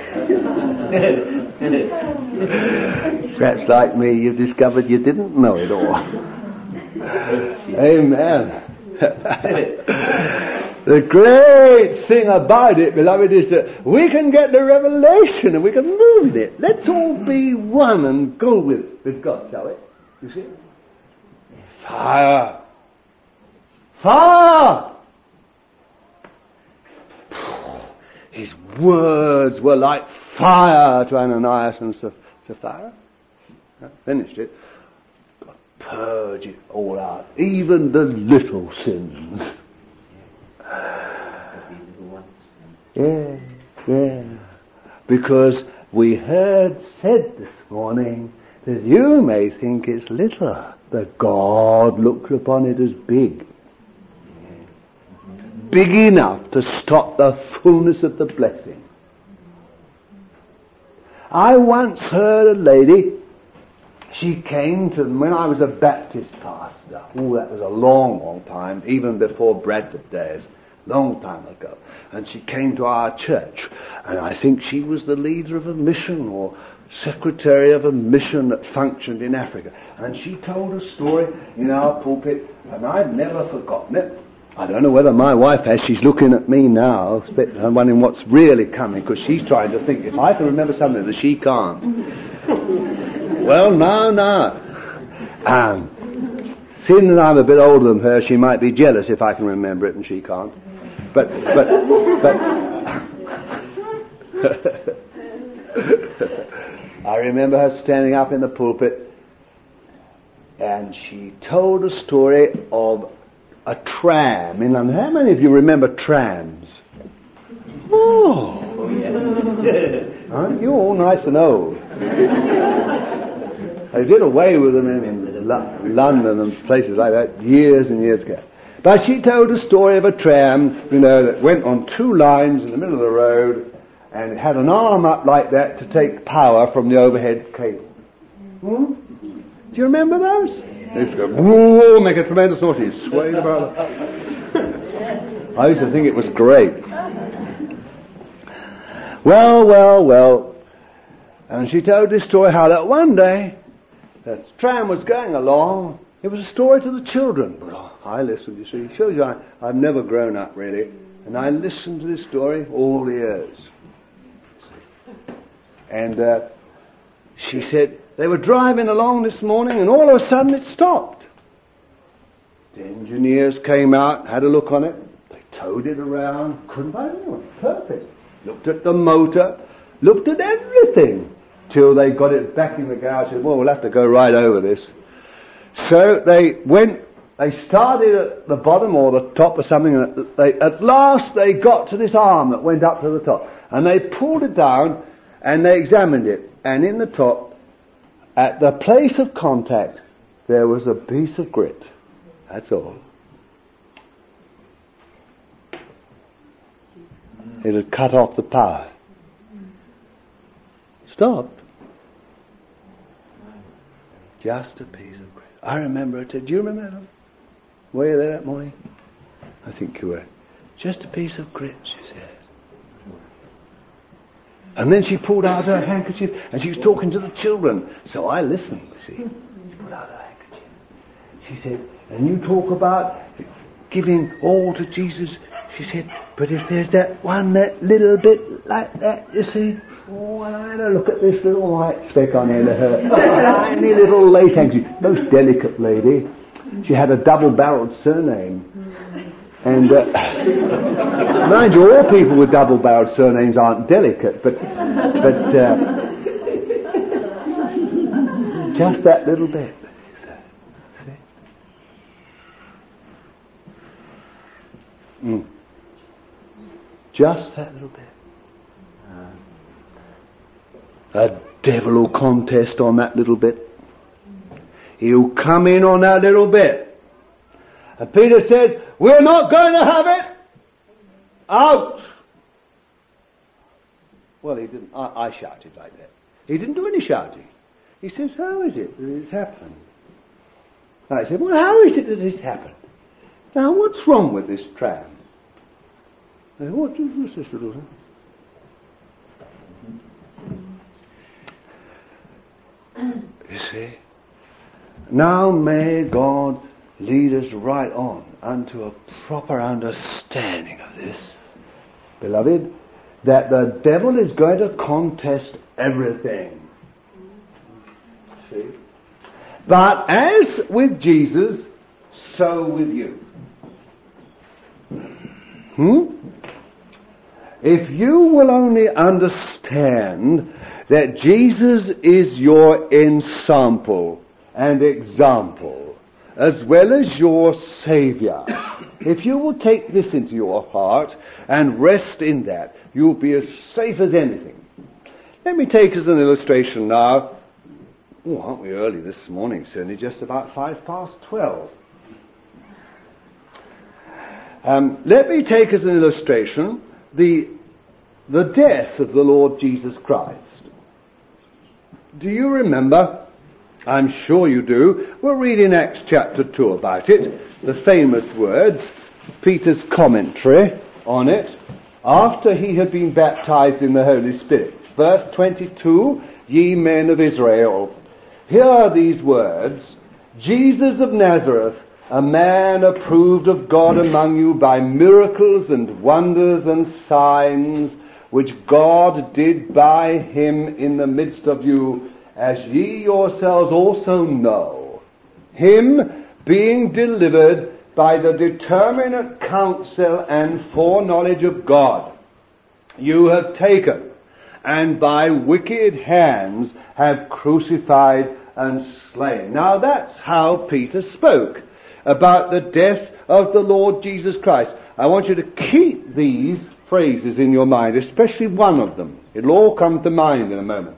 Perhaps like me, you've discovered you didn't know it all. Amen. The great thing about it, beloved, is that we can get the revelation and we can move in it. Let's all be one and go with God, shall we? You see? Fire. Fire! His words were like fire to Ananias and Sapphira. Finished it. Purge it all out. Even the little sins. Yeah. Because we heard said this morning that you may think it's little, but God looks upon it as big. Big enough to stop the fullness of the blessing. I once heard a lady, she came to, when I was a Baptist pastor, that was a long time, even before Bradford days, long time ago, and she came to our church, and I think she was the leader of a mission or secretary of a mission that functioned in Africa, and she told a story in our pulpit, and I've never forgotten it. I don't know whether my wife has. She's looking at me now, wondering what's really coming, because she's trying to think if I can remember something that she can't. Well, no. Seeing that I'm a bit older than her, she might be jealous if I can remember it and she can't. But I remember her standing up in the pulpit, and she told a story of a tram in London. How many of you remember trams? Oh yeah. Aren't you all nice and old? They did away with them in London and places like that years and years ago. But she told a story of a tram, that went on two lines in the middle of the road, and it had an arm up like that to take power from the overhead cable. Do you remember those? They used to go, whoa, make a tremendous noise, swaying about. I used to think it was great. Well. And she told this story how that one day, that tram was going along. It was a story to the children. But I listened, you see. It shows you I've never grown up, really. And I listened to this story all the years. And she said, they were driving along this morning and all of a sudden it stopped. The engineers came out, had a look on it. They towed it around. Couldn't find anyone. Perfect. Looked at the motor. Looked at everything. Till they got it back in the garage. Said, well, we'll have to go right over this. So they started at the bottom or the top or something, and at last they got to this arm that went up to the top. And they pulled it down and they examined it. And in the top, at the place of contact, there was a piece of grit. That's all. It had cut off the power. Stopped. Just a piece of grit. I remember it. Do you remember that? Were you there that morning? I think you were. Just a piece of grit, she said. And then she pulled out her handkerchief and she was talking to the children. So I listened, see. She pulled out her handkerchief. She said, and you talk about giving all to Jesus. She said, but if there's that little bit like that, you see. Oh, and I had a look at this little white speck on her, tiny little lace handkerchief. Most delicate lady. She had a double-barreled surname. And, mind you, all people with double-barreled surnames aren't delicate, but just that little bit. See? Just that little bit. A devil will contest on that little bit. He'll come in on that little bit. And Peter says, we're not going to have it. Out. Well, he didn't. I shouted like that. He didn't do any shouting. He says, how is it that it's happened? I said, well, how is it that it's happened? Now, what's wrong with this tram? What is this little thing? You see? Now may God lead us right on unto a proper understanding of this, beloved, that the devil is going to contest everything. See? But as with Jesus, so with you. If you will only understand that Jesus is your ensample and example, as well as your Saviour, if you will take this into your heart and rest in that, you'll be as safe as anything. Let me take as an illustration now. Oh, aren't we early this morning? Certainly just about 12:05. Let me take as an illustration the death of the Lord Jesus Christ. Do you remember? I'm sure you do. We'll read in Acts chapter 2 about it. The famous words, Peter's commentary on it, after he had been baptized in the Holy Spirit. Verse 22, ye men of Israel, hear these words, Jesus of Nazareth, a man approved of God among you by miracles and wonders and signs, which God did by him in the midst of you, as ye yourselves also know. Him being delivered by the determinate counsel and foreknowledge of God, you have taken, and by wicked hands have crucified and slain. Now that's how Peter spoke about the death of the Lord Jesus Christ. I want you to keep these phrases in your mind, especially one of them. It'll all come to mind in a moment.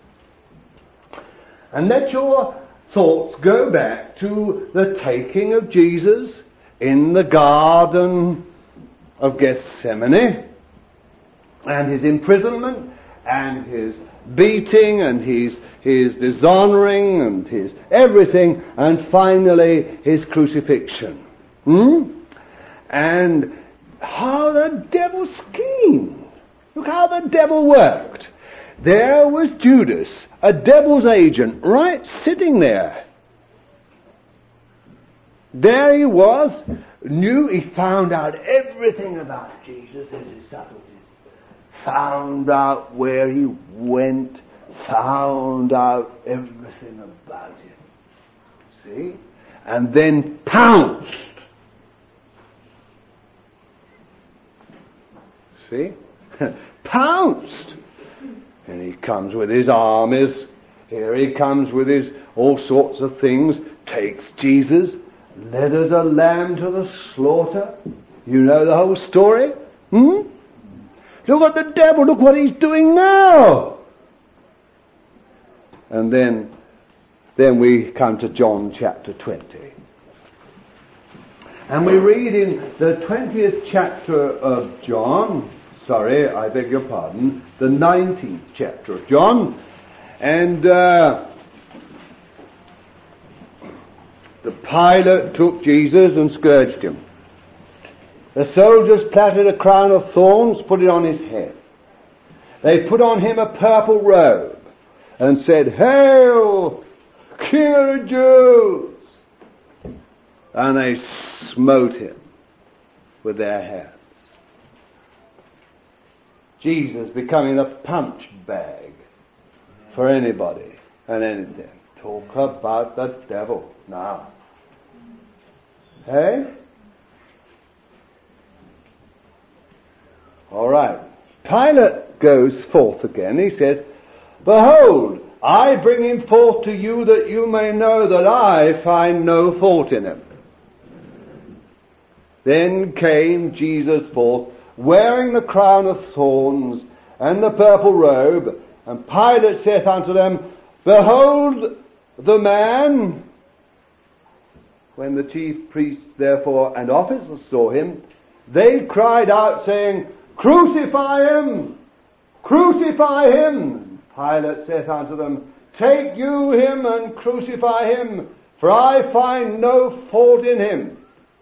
And let your thoughts go back to the taking of Jesus in the Garden of Gethsemane, and his imprisonment, and his beating, and his dishonoring, and his everything, and finally his crucifixion. And how the devil schemed Look how the devil worked. There was Judas, a devil's agent, right sitting there. There he was, he found out everything about Jesus and his subtleties. Found out where he went, found out everything about him. See? And then pounced. See? Pounced. And he comes with his armies. Here he comes with his all sorts of things. Takes Jesus. Led as a lamb to the slaughter. You know the whole story? Look at the devil. Look what he's doing now. And then we come to John chapter 20. And we read in the 20th chapter of John, the 19th chapter of John, and the Pilate took Jesus and scourged him. The soldiers plaited a crown of thorns, put it on his head. They put on him a purple robe and said, "Hail, King of the Jews!" And they smote him with their hands. Jesus becoming a punch bag for anybody and anything. Talk about the devil now. Hey? All right. Pilate goes forth again. He says, "Behold, I bring him forth to you that you may know that I find no fault in him." Then came Jesus forth, wearing the crown of thorns and the purple robe. And Pilate saith unto them, "Behold the man." When the chief priests therefore and officers saw him, they cried out, saying, "Crucify him! Crucify him!" Pilate saith unto them, "Take you him and crucify him, for I find no fault in him."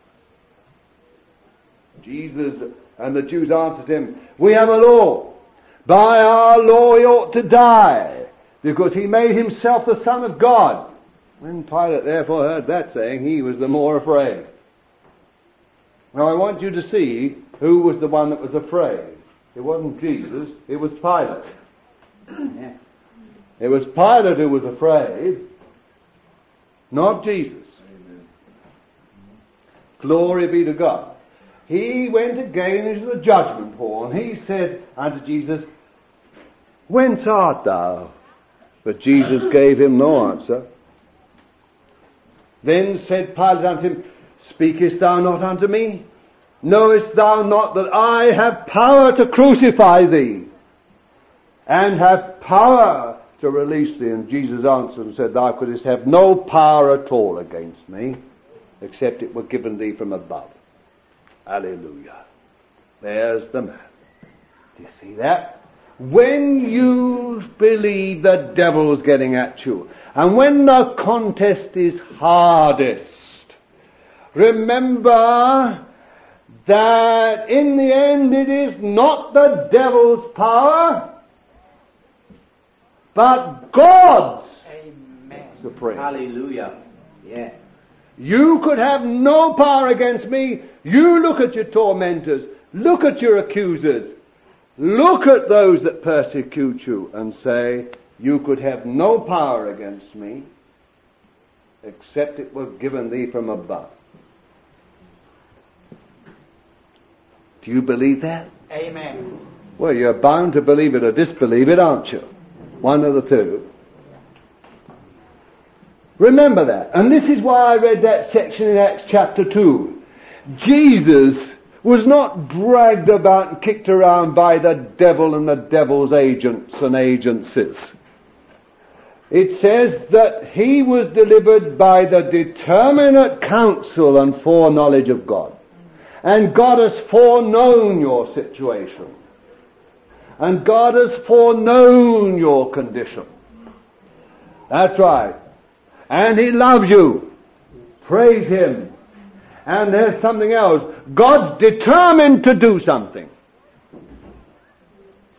Jesus and the Jews answered him, "We have a law. By our law he ought to die, because he made himself the Son of God." When Pilate therefore heard that saying, he was the more afraid. Now I want you to see who was the one that was afraid. It wasn't Jesus, it was Pilate. It was Pilate who was afraid, not Jesus. Amen. Glory be to God. He went again into the judgment hall, and he said unto Jesus, "Whence art thou?" But Jesus gave him no answer. Then said Pilate unto him, "Speakest thou not unto me? Knowest thou not that I have power to crucify thee, and have power to release thee?" And Jesus answered and said, "Thou couldst have no power at all against me, except it were given thee from above." Hallelujah. There's the man. Do you see that? When you believe the devil's getting at you, and when the contest is hardest, remember that in the end it is not the devil's power, but God's. Amen. Supreme. Hallelujah. Yeah. You could have no power against me. You look at your tormentors. Look at your accusers. Look at those that persecute you and say, "You could have no power against me, except it were given thee from above." Do you believe that? Amen. Well, you're bound to believe it or disbelieve it, aren't you? One of the two. Remember that. And this is why I read that section in Acts chapter 2. Jesus was not dragged about and kicked around by the devil and the devil's agents and agencies. It says that he was delivered by the determinate counsel and foreknowledge of God. And God has foreknown your situation. And God has foreknown your condition. That's right. And He loves you. Praise Him. And there's something else. God's determined to do something.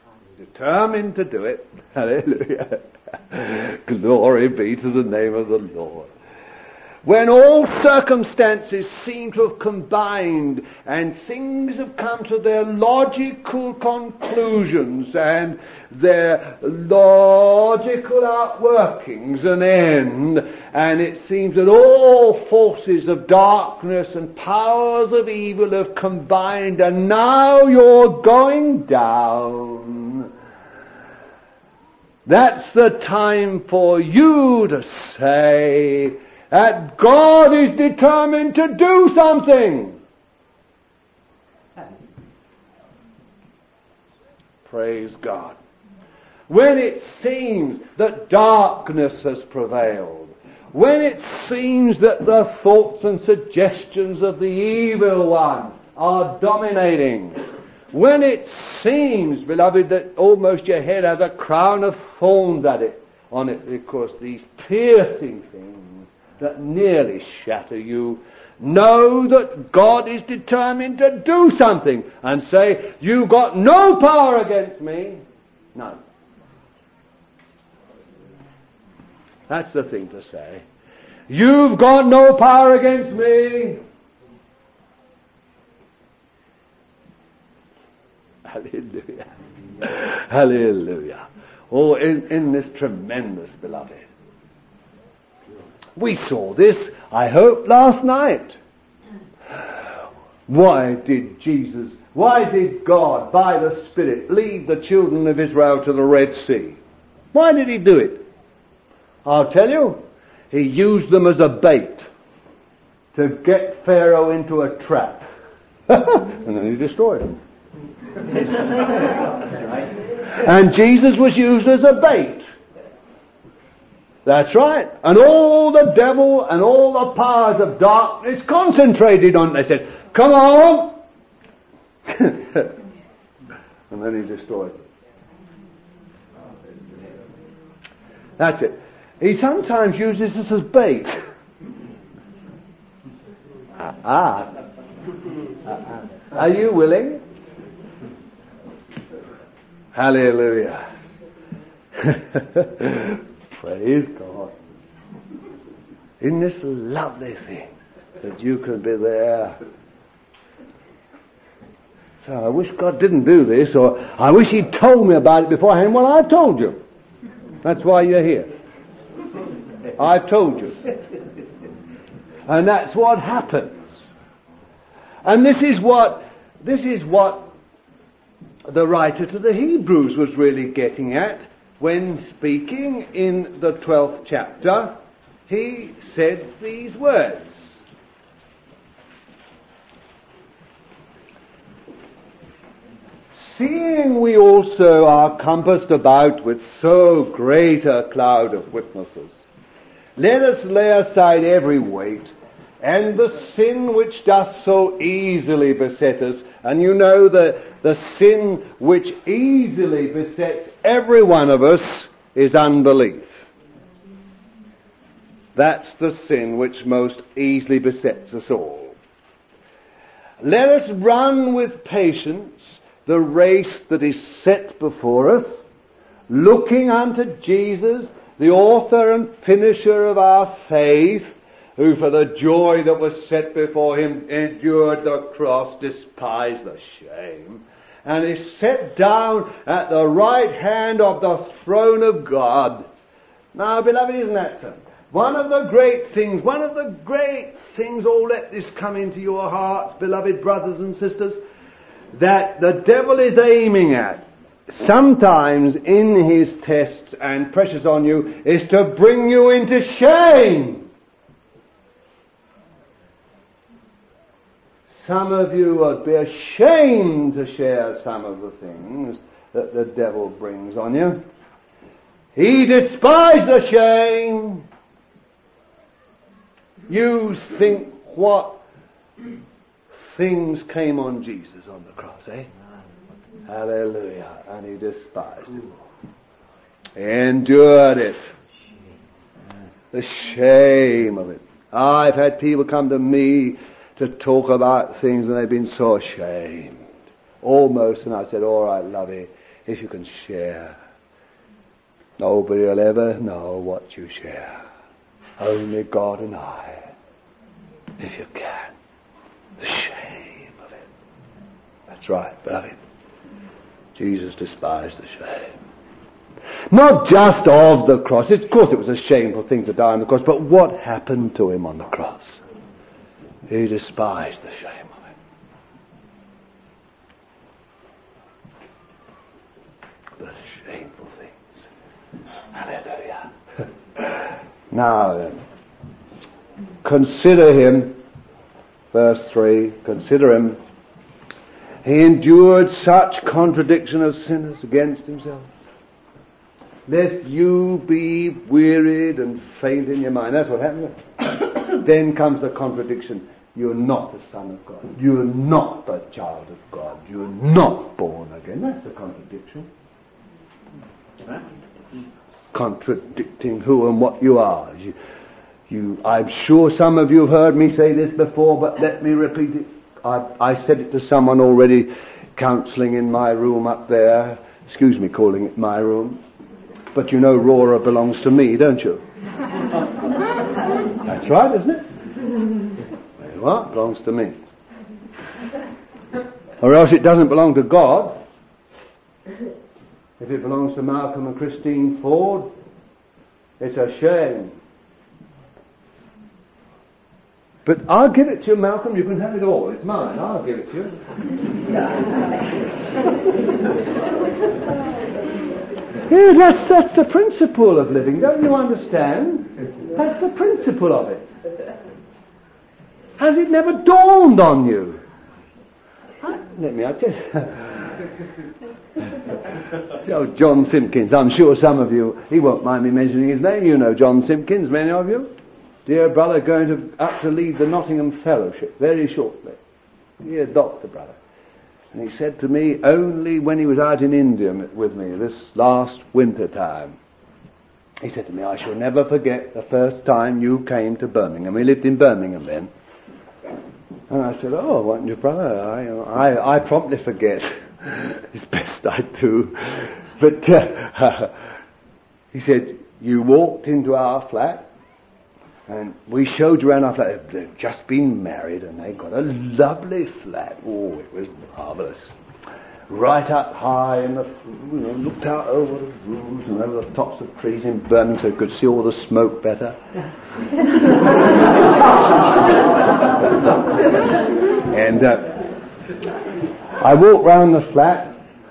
determined to do it. Hallelujah. Glory be to the name of the Lord. When all circumstances seem to have combined and things have come to their logical conclusions and their logical outworkings and end, and it seems that all forces of darkness and powers of evil have combined, and now you're going down. That's the time for you to say that God is determined to do something. Praise God. When it seems that darkness has prevailed, when it seems that the thoughts and suggestions of the evil one are dominating, when it seems, beloved, that almost your head has a crown of thorns on it, because these piercing things that nearly shatter you, know that God is determined to do something, and say, you've got no power against me. None. That's the thing to say. You've got no power against me. Hallelujah. Hallelujah. Oh, in this tremendous, beloved. We saw this, I hope, last night. Why did God, by the Spirit, lead the children of Israel to the Red Sea? Why did He do it? I'll tell you, He used them as a bait to get Pharaoh into a trap. And then He destroyed them. And Jesus was used as a bait. That's right. And all the devil and all the powers of darkness concentrated on it. They said, come on! And then He destroyed them. That's it. He sometimes uses this as bait. Are you willing? Hallelujah. Praise God. Isn't this a lovely thing that you can be there? So I wish God didn't do this, or I wish He'd told me about it beforehand. Well, I've told you. That's why you're here. I've told you. And that's what happens. And this is what the writer to the Hebrews was really getting at when speaking in the 12th chapter. He said these words. Seeing we also are compassed about with so great a cloud of witnesses, let us lay aside every weight and the sin which doth so easily beset us. And you know the sin which easily besets every one of us is unbelief. That's the sin which most easily besets us all. Let us run with patience the race that is set before us, looking unto Jesus, the author and finisher of our faith, who for the joy that was set before Him endured the cross, despised the shame, and is set down at the right hand of the throne of God. Now, beloved, isn't that so? One of the great things, oh, let this come into your hearts, beloved brothers and sisters, that the devil is aiming at, sometimes in his tests and pressures on you, is to bring you into shame. Some of you would be ashamed to share some of the things that the devil brings on you. He despised the shame. You think what things came on Jesus on the cross, eh? Hallelujah. And He despised it. He endured it. The shame of it. I've had people come to me to talk about things and they've been so ashamed. Almost, and I said, all right, lovey, if you can share. Nobody will ever know what you share. Only God and I. If you can. The shame of it. That's right, beloved. Jesus despised the shame. Not just of the cross. Of course it was a shameful thing to die on the cross, but what happened to him on the cross? He despised the shame of it. The shameful things. Hallelujah. Now then, consider him, verse 3, consider him. He endured such contradiction of sinners against himself, lest you be wearied and faint in your mind. That's what happened. Then comes the contradiction. You're not the Son of God. You're not the child of God. You're not born again. That's the contradiction. Contradicting who and what you are. I'm sure some of you have heard me say this before, but let me repeat it. I said it to someone already counselling in my room up there. Excuse me calling it my room. But you know Rora belongs to me, don't you? That's right, isn't it? Well, it belongs to me. Or else it doesn't belong to God. If it belongs to Malcolm and Christine Ford, it's a shame. But I'll give it to you, Malcolm. You can have it all. It's mine. I'll give it to you. Yeah, that's the principle of living. Don't you understand? That's the principle of it. Has it never dawned on you? I'll tell you. Oh, John Simpkins. I'm sure some of you, he won't mind me mentioning his name. You know John Simpkins, many of you. Dear brother, going up to leave the Nottingham Fellowship very shortly. Dear doctor brother. And he said to me, only when he was out in India with me this last winter time, he said to me, I shall never forget the first time you came to Birmingham. We lived in Birmingham then. And I said, oh, wasn't you, brother? I promptly forget. It's best I do. But he said, you walked into our flat, and we showed you around our flat. They'd just been married and they got a lovely flat. Oh, it was marvellous. Right up high in the, looked out over the roofs and over the tops of trees in Birmingham so you could see all the smoke better. And I walked round the flat,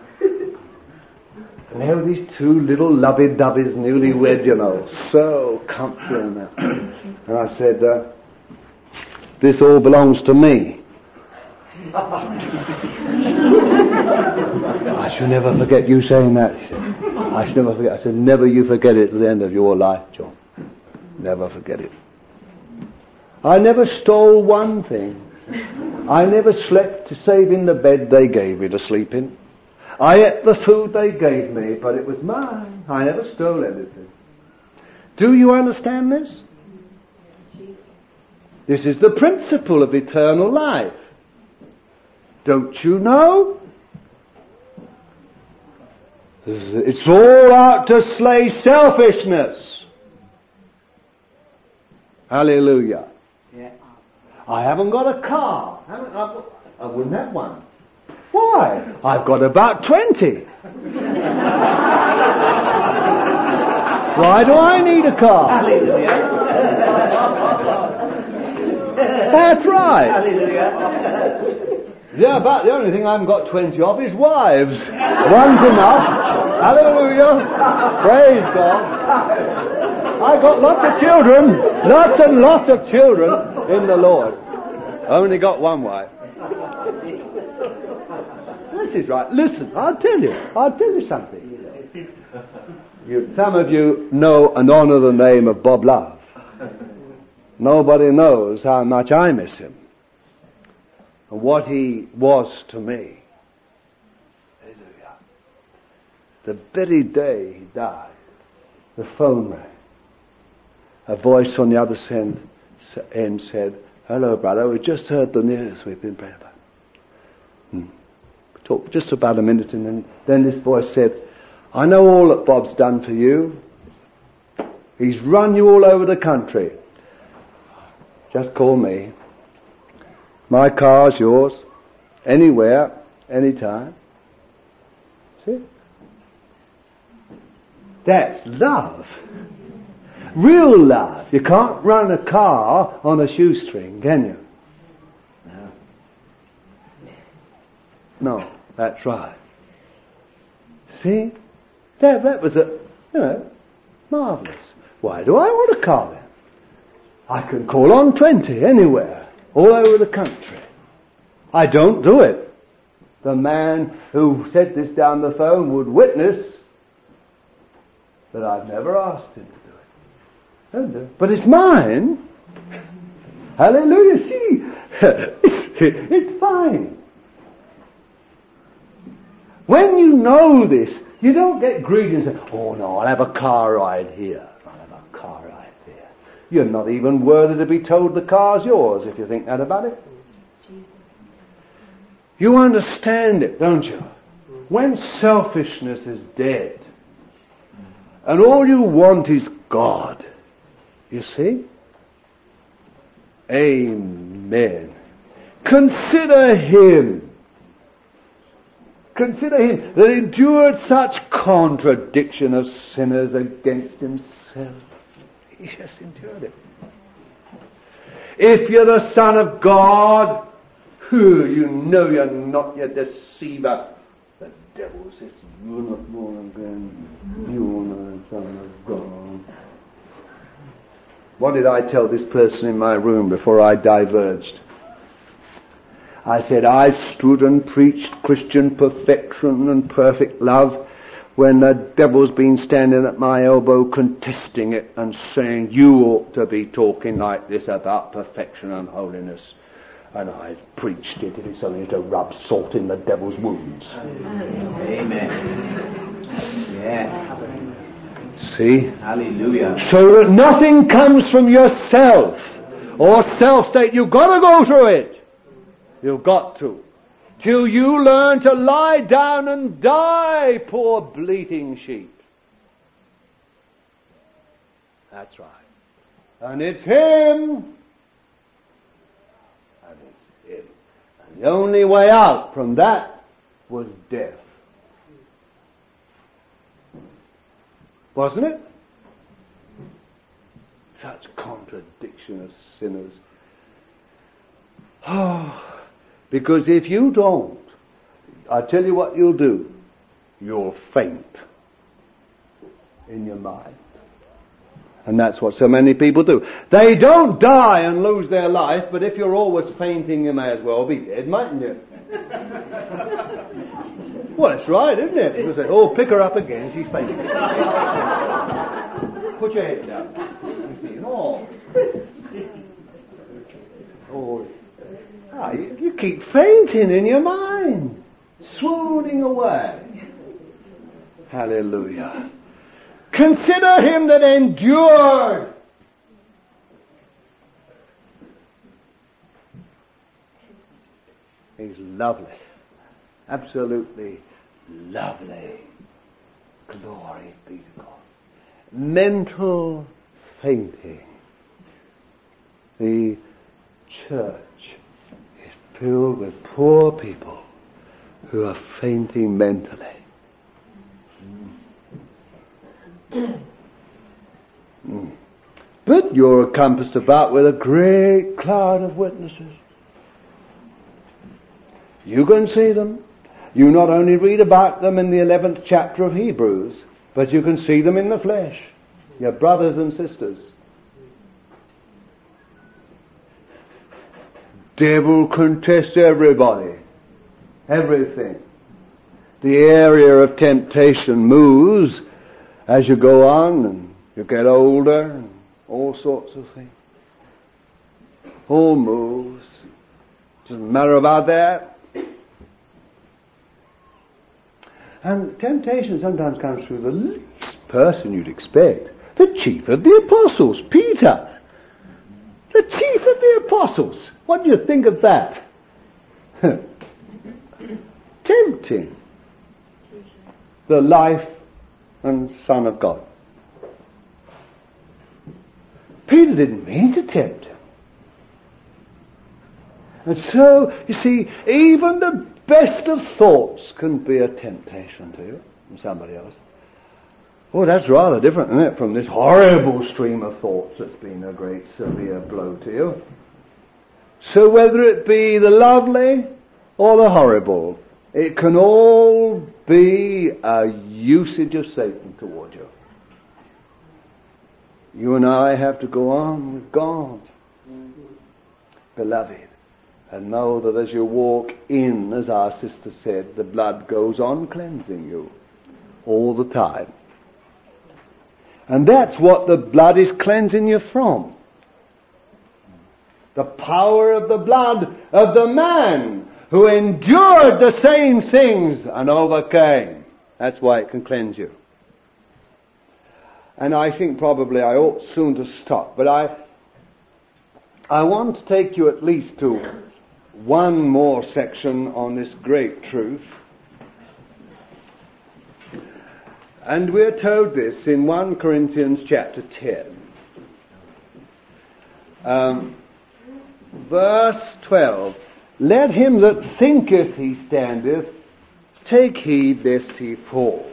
and there were these two little lovey-dovey's newlywed, so comfy and that. And I said, this all belongs to me. I shall never forget you saying that, he said. I shall never forget. I said, never you forget it to the end of your life, John. Never forget it. I never stole one thing. I never slept to save in the bed they gave me to sleep in. I ate the food they gave me, but it was mine. I never stole anything. Do you understand this? This is the principle of eternal life. Don't you know? It's all out to slay selfishness. Hallelujah. Yeah. I haven't got a car. I wouldn't have one. Why? I've got about 20. Why do I need a car? Hallelujah. That's right. Hallelujah. Yeah, about the only thing I haven't got 20 of is wives. One's enough. Hallelujah. Praise God. I got lots of children. Lots and lots of children in the Lord. Only got one wife. This is right. Listen, I'll tell you something. Some of you know and honour the name of Bob Love. Nobody knows how much I miss him and what he was to me. Hallelujah. The very day he died, the phone rang. A voice on the other end said, hello brother, we just heard the news we've been praying about. talked just about a minute, and then this voice said, I know all that Bob's done for you. He's run you all over the country. Just call me. My car's yours. Anywhere, anytime. See? That's love. Real love. You can't run a car on a shoestring, can you? No, that's right. See? That was marvellous. Why do I want a car then? I can call on 20 anywhere, all over the country. I don't do it. The man who said this down the phone would witness that I've never asked him to do it. Don't do it. But it's mine. Hallelujah. See, it's fine. When you know this, you don't get greedy and say, oh no, I'll have a car ride here. I'll have a car ride there. You're not even worthy to be told the car's yours if you think that about it. You understand it, don't you? When selfishness is dead and all you want is God, you see? Amen. Consider Him. Consider Him that endured such contradiction of sinners against Himself. He just endured it. If you're the Son of God, you know you're not yet a deceiver. The devil says, you're not born again. You're not the Son of God. What did I tell this person in my room before I diverged? I said, I stood and preached Christian perfection and perfect love when the devil's been standing at my elbow contesting it and saying, you ought to be talking like this about perfection and holiness. And I preached it. It is only to rub salt in the devil's wounds. Amen. Yeah. See? Hallelujah. So that nothing comes from yourself or self-state. You've got to go through it. You've got to. Till you learn to lie down and die, poor bleating sheep. That's right. And it's Him. And it's Him. And the only way out from that was death. Wasn't it? Such contradiction of sinners. Oh. Because if you don't, I tell you what you'll do. You'll faint in your mind. And that's what so many people do. They don't die and lose their life, but if you're always fainting, you may as well be dead, mightn't you? Well, that's right, isn't it? You say, oh, pick her up again, she's fainting. Put your head down. You see, oh. Oh. You keep fainting in your mind, swooning away. Hallelujah. Consider Him that endured. He's lovely. Absolutely lovely. Glory be to God. Mental fainting. The church filled with poor people who are fainting mentally. But you're encompassed about with a great cloud of witnesses. You can see them. You not only read about them in the 11th chapter of Hebrews, but you can see them in the flesh. Your brothers and sisters. Devil contests everybody. Everything. The area of temptation moves as you go on and you get older and all sorts of things. All moves. Doesn't matter about that. And temptation sometimes comes through the least person you'd expect. The chief of the apostles, Peter. The chief of the apostles. What do you think of that? Temptation tempting the life and Son of God. Peter didn't mean to tempt him. And so, you see, even the best of thoughts can be a temptation to you from somebody else. Oh, that's rather different, isn't it, from this horrible stream of thoughts that's been a great severe blow to you. So whether it be the lovely or the horrible, it can all be a usage of Satan toward you. You and I have to go on with God, beloved, and know that as you walk in, as our sister said, the blood goes on cleansing you all the time. And that's what the blood is cleansing you from. The power of the blood of the man who endured the same things and overcame. That's why it can cleanse you. And I think probably I ought soon to stop, but I want to take you at least to one more section on this great truth. And we're told this in 1 Corinthians chapter 10. Verse 12. Let him that thinketh he standeth take heed lest he fall.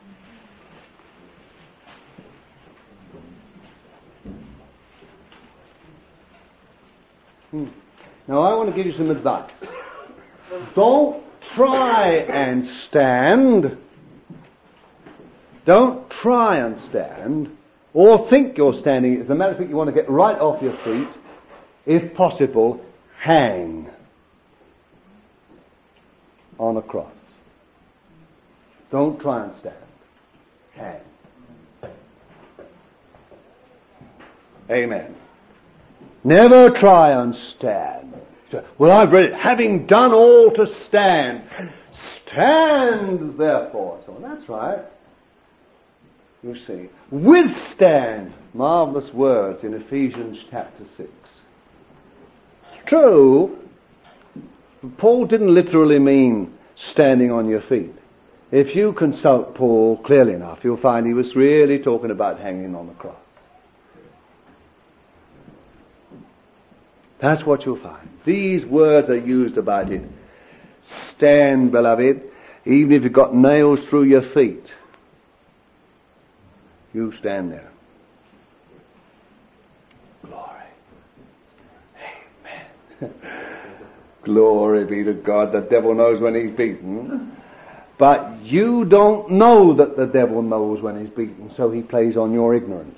Now I want to give you some advice. Don't try and stand. Don't try and stand, or think you're standing. As a matter of fact, you want to get right off your feet. If possible, hang on a cross. Don't try and stand. Hang. Amen. Never try and stand. Well, I've read it. Having done all to stand. Stand, therefore. So that's right. You see. Withstand. Marvellous words in Ephesians chapter 6. True, Paul didn't literally mean standing on your feet. If you consult Paul clearly enough, you'll find he was really talking about hanging on the cross. That's what you'll find. These words are used about it. Stand, beloved, even if you've got nails through your feet. You stand there. Glory. Amen. Glory be to God. The devil knows when he's beaten. But you don't know that the devil knows when he's beaten, so he plays on your ignorance.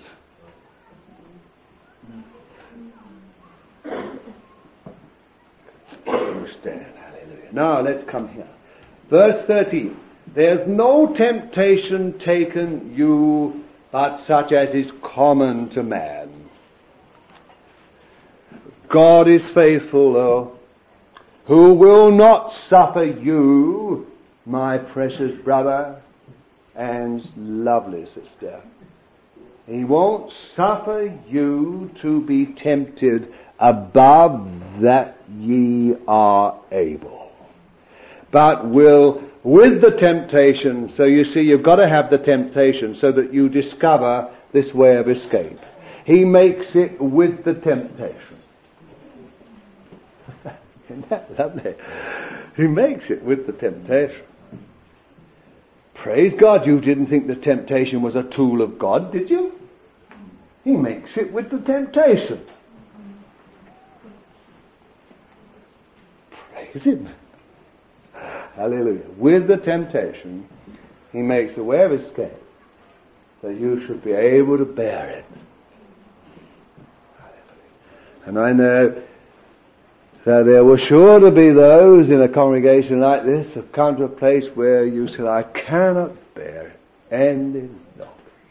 You stand. Hallelujah. Now let's come here. Verse 13. There's no temptation taken you but such as is common to man. God is faithful, though, who will not suffer you, my precious brother and lovely sister. He won't suffer you to be tempted above that ye are able, but will, with the temptation. So you see, you've got to have the temptation so that you discover this way of escape. He makes it with the temptation. Isn't that lovely? He makes it with the temptation. Praise God, you didn't think the temptation was a tool of God, did you? He makes it with the temptation. Praise Him. Hallelujah. With the temptation, He makes a way of escape that you should be able to bear it. Hallelujah. And I know that there were sure to be those in a congregation like this who come to a place where you say, I cannot bear it any longer.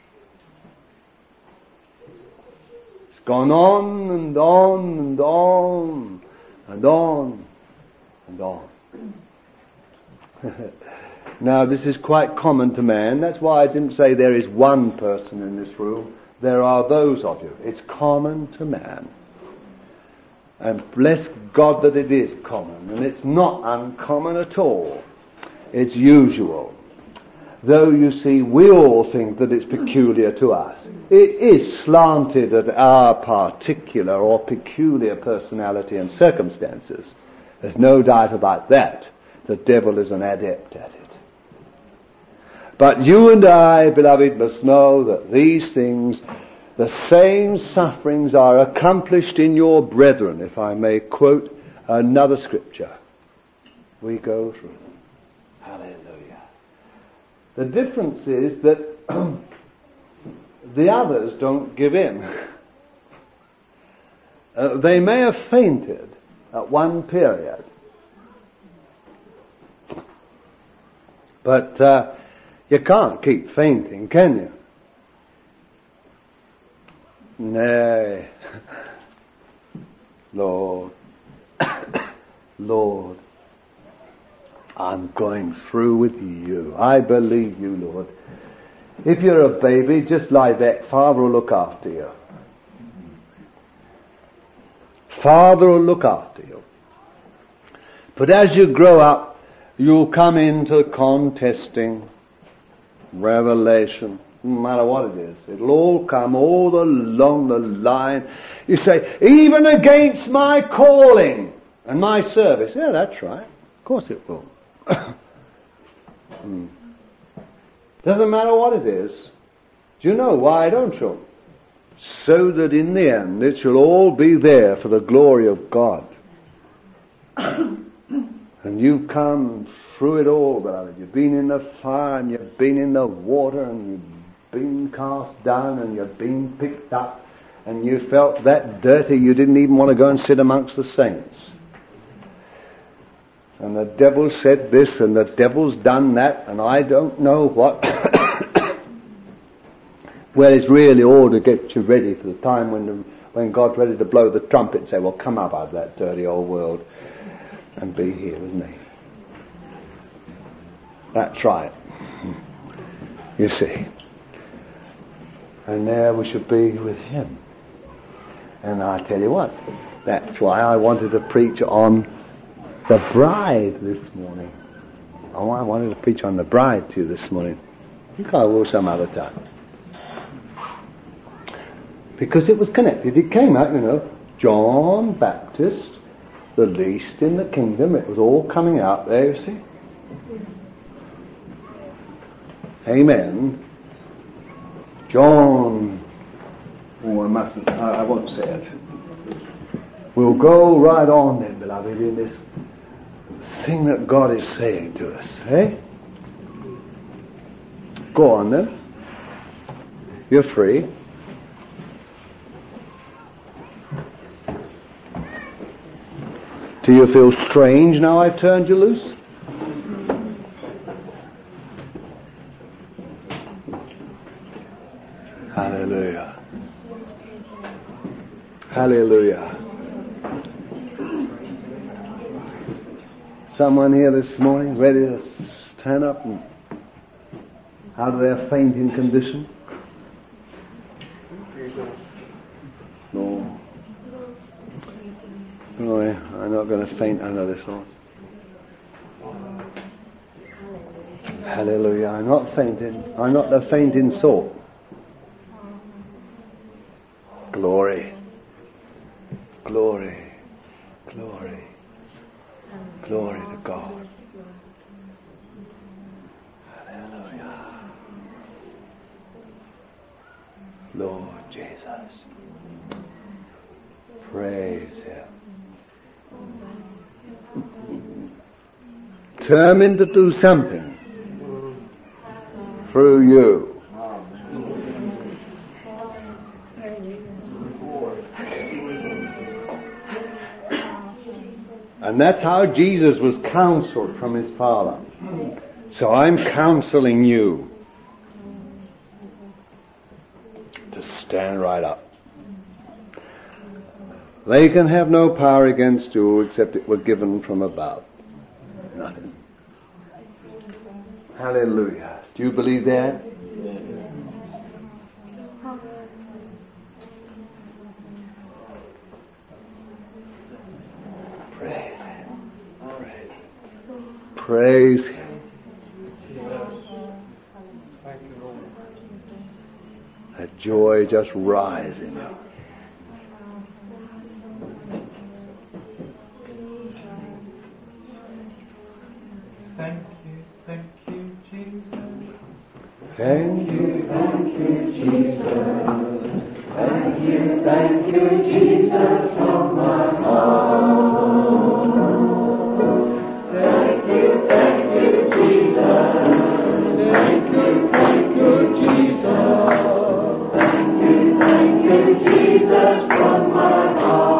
It's gone on and on and on and on and on. Now, this is quite common to man. That's why I didn't say there is one person in this room. There are those of you. It's common to man. And bless God that it is common. And it's not uncommon at all. It's usual. Though, you see, we all think that it's peculiar to us. It is slanted at our particular or peculiar personality and circumstances. There's no doubt about that. The devil is an adept at it. But you and I, beloved, must know that these things, the same sufferings are accomplished in your brethren, if I may quote another scripture. We go through them. Hallelujah. The difference is that the others don't give in. They may have fainted at one period, but you can't keep fainting, can you? Nay. Lord, Lord, I'm going through with you. I believe you, Lord. If you're a baby, just lie back. Father will look after you. Father will look after you. But as you grow up, you'll come into contesting, revelation, no matter what it is. It'll all come all along the line. You say, even against my calling and my service. Yeah, that's right. Of course it will. Doesn't matter what it is. Do you know why, don't you? So that in the end it shall all be there for the glory of God. And you've come through it all, beloved. You've been in the fire and you've been in the water and you've been cast down and you've been picked up and you felt that dirty you didn't even want to go and sit amongst the saints. And the devil said this and the devil's done that and I don't know what. Well, it's really all to get you ready for the time when God's ready to blow the trumpet and say, well, come up out of that dirty old world and be here with me. That's right. You see. And there we should be with him. And I tell you what, that's why I wanted to preach on the bride this morning. Oh, I wanted to preach on the bride to you this morning. I think I will some other time. Because it was connected. It came out, you know, John Baptist, the least in the kingdom. It was all coming out there, you see. Amen. John. Oh, I won't say it. We'll go right on then, beloved, in this thing that God is saying to us. Eh? Go on then. You're free. Do you feel strange now I've turned you loose? Hallelujah. Hallelujah. Someone here this morning ready to stand up and out of their fainting condition? No. No, I'm not going to faint under this one. Hallelujah. I'm not fainting. I'm not the fainting sort. Glory. Glory. Glory. Glory to God. Hallelujah. Lord Jesus. Praise him. Determined to do something through you. And that's how Jesus was counseled from his Father. So I'm counseling you to stand right up. They can have no power against you except it were given from above. Nothing. Hallelujah. Do you believe that? Praise him. Praise him. Praise him. joy just rising. Thank you, Jesus. Thank you, Jesus. Thank you, Jesus, from my heart. Thank you, Jesus. Thank you, Jesus. Thank you, Jesus, from my heart.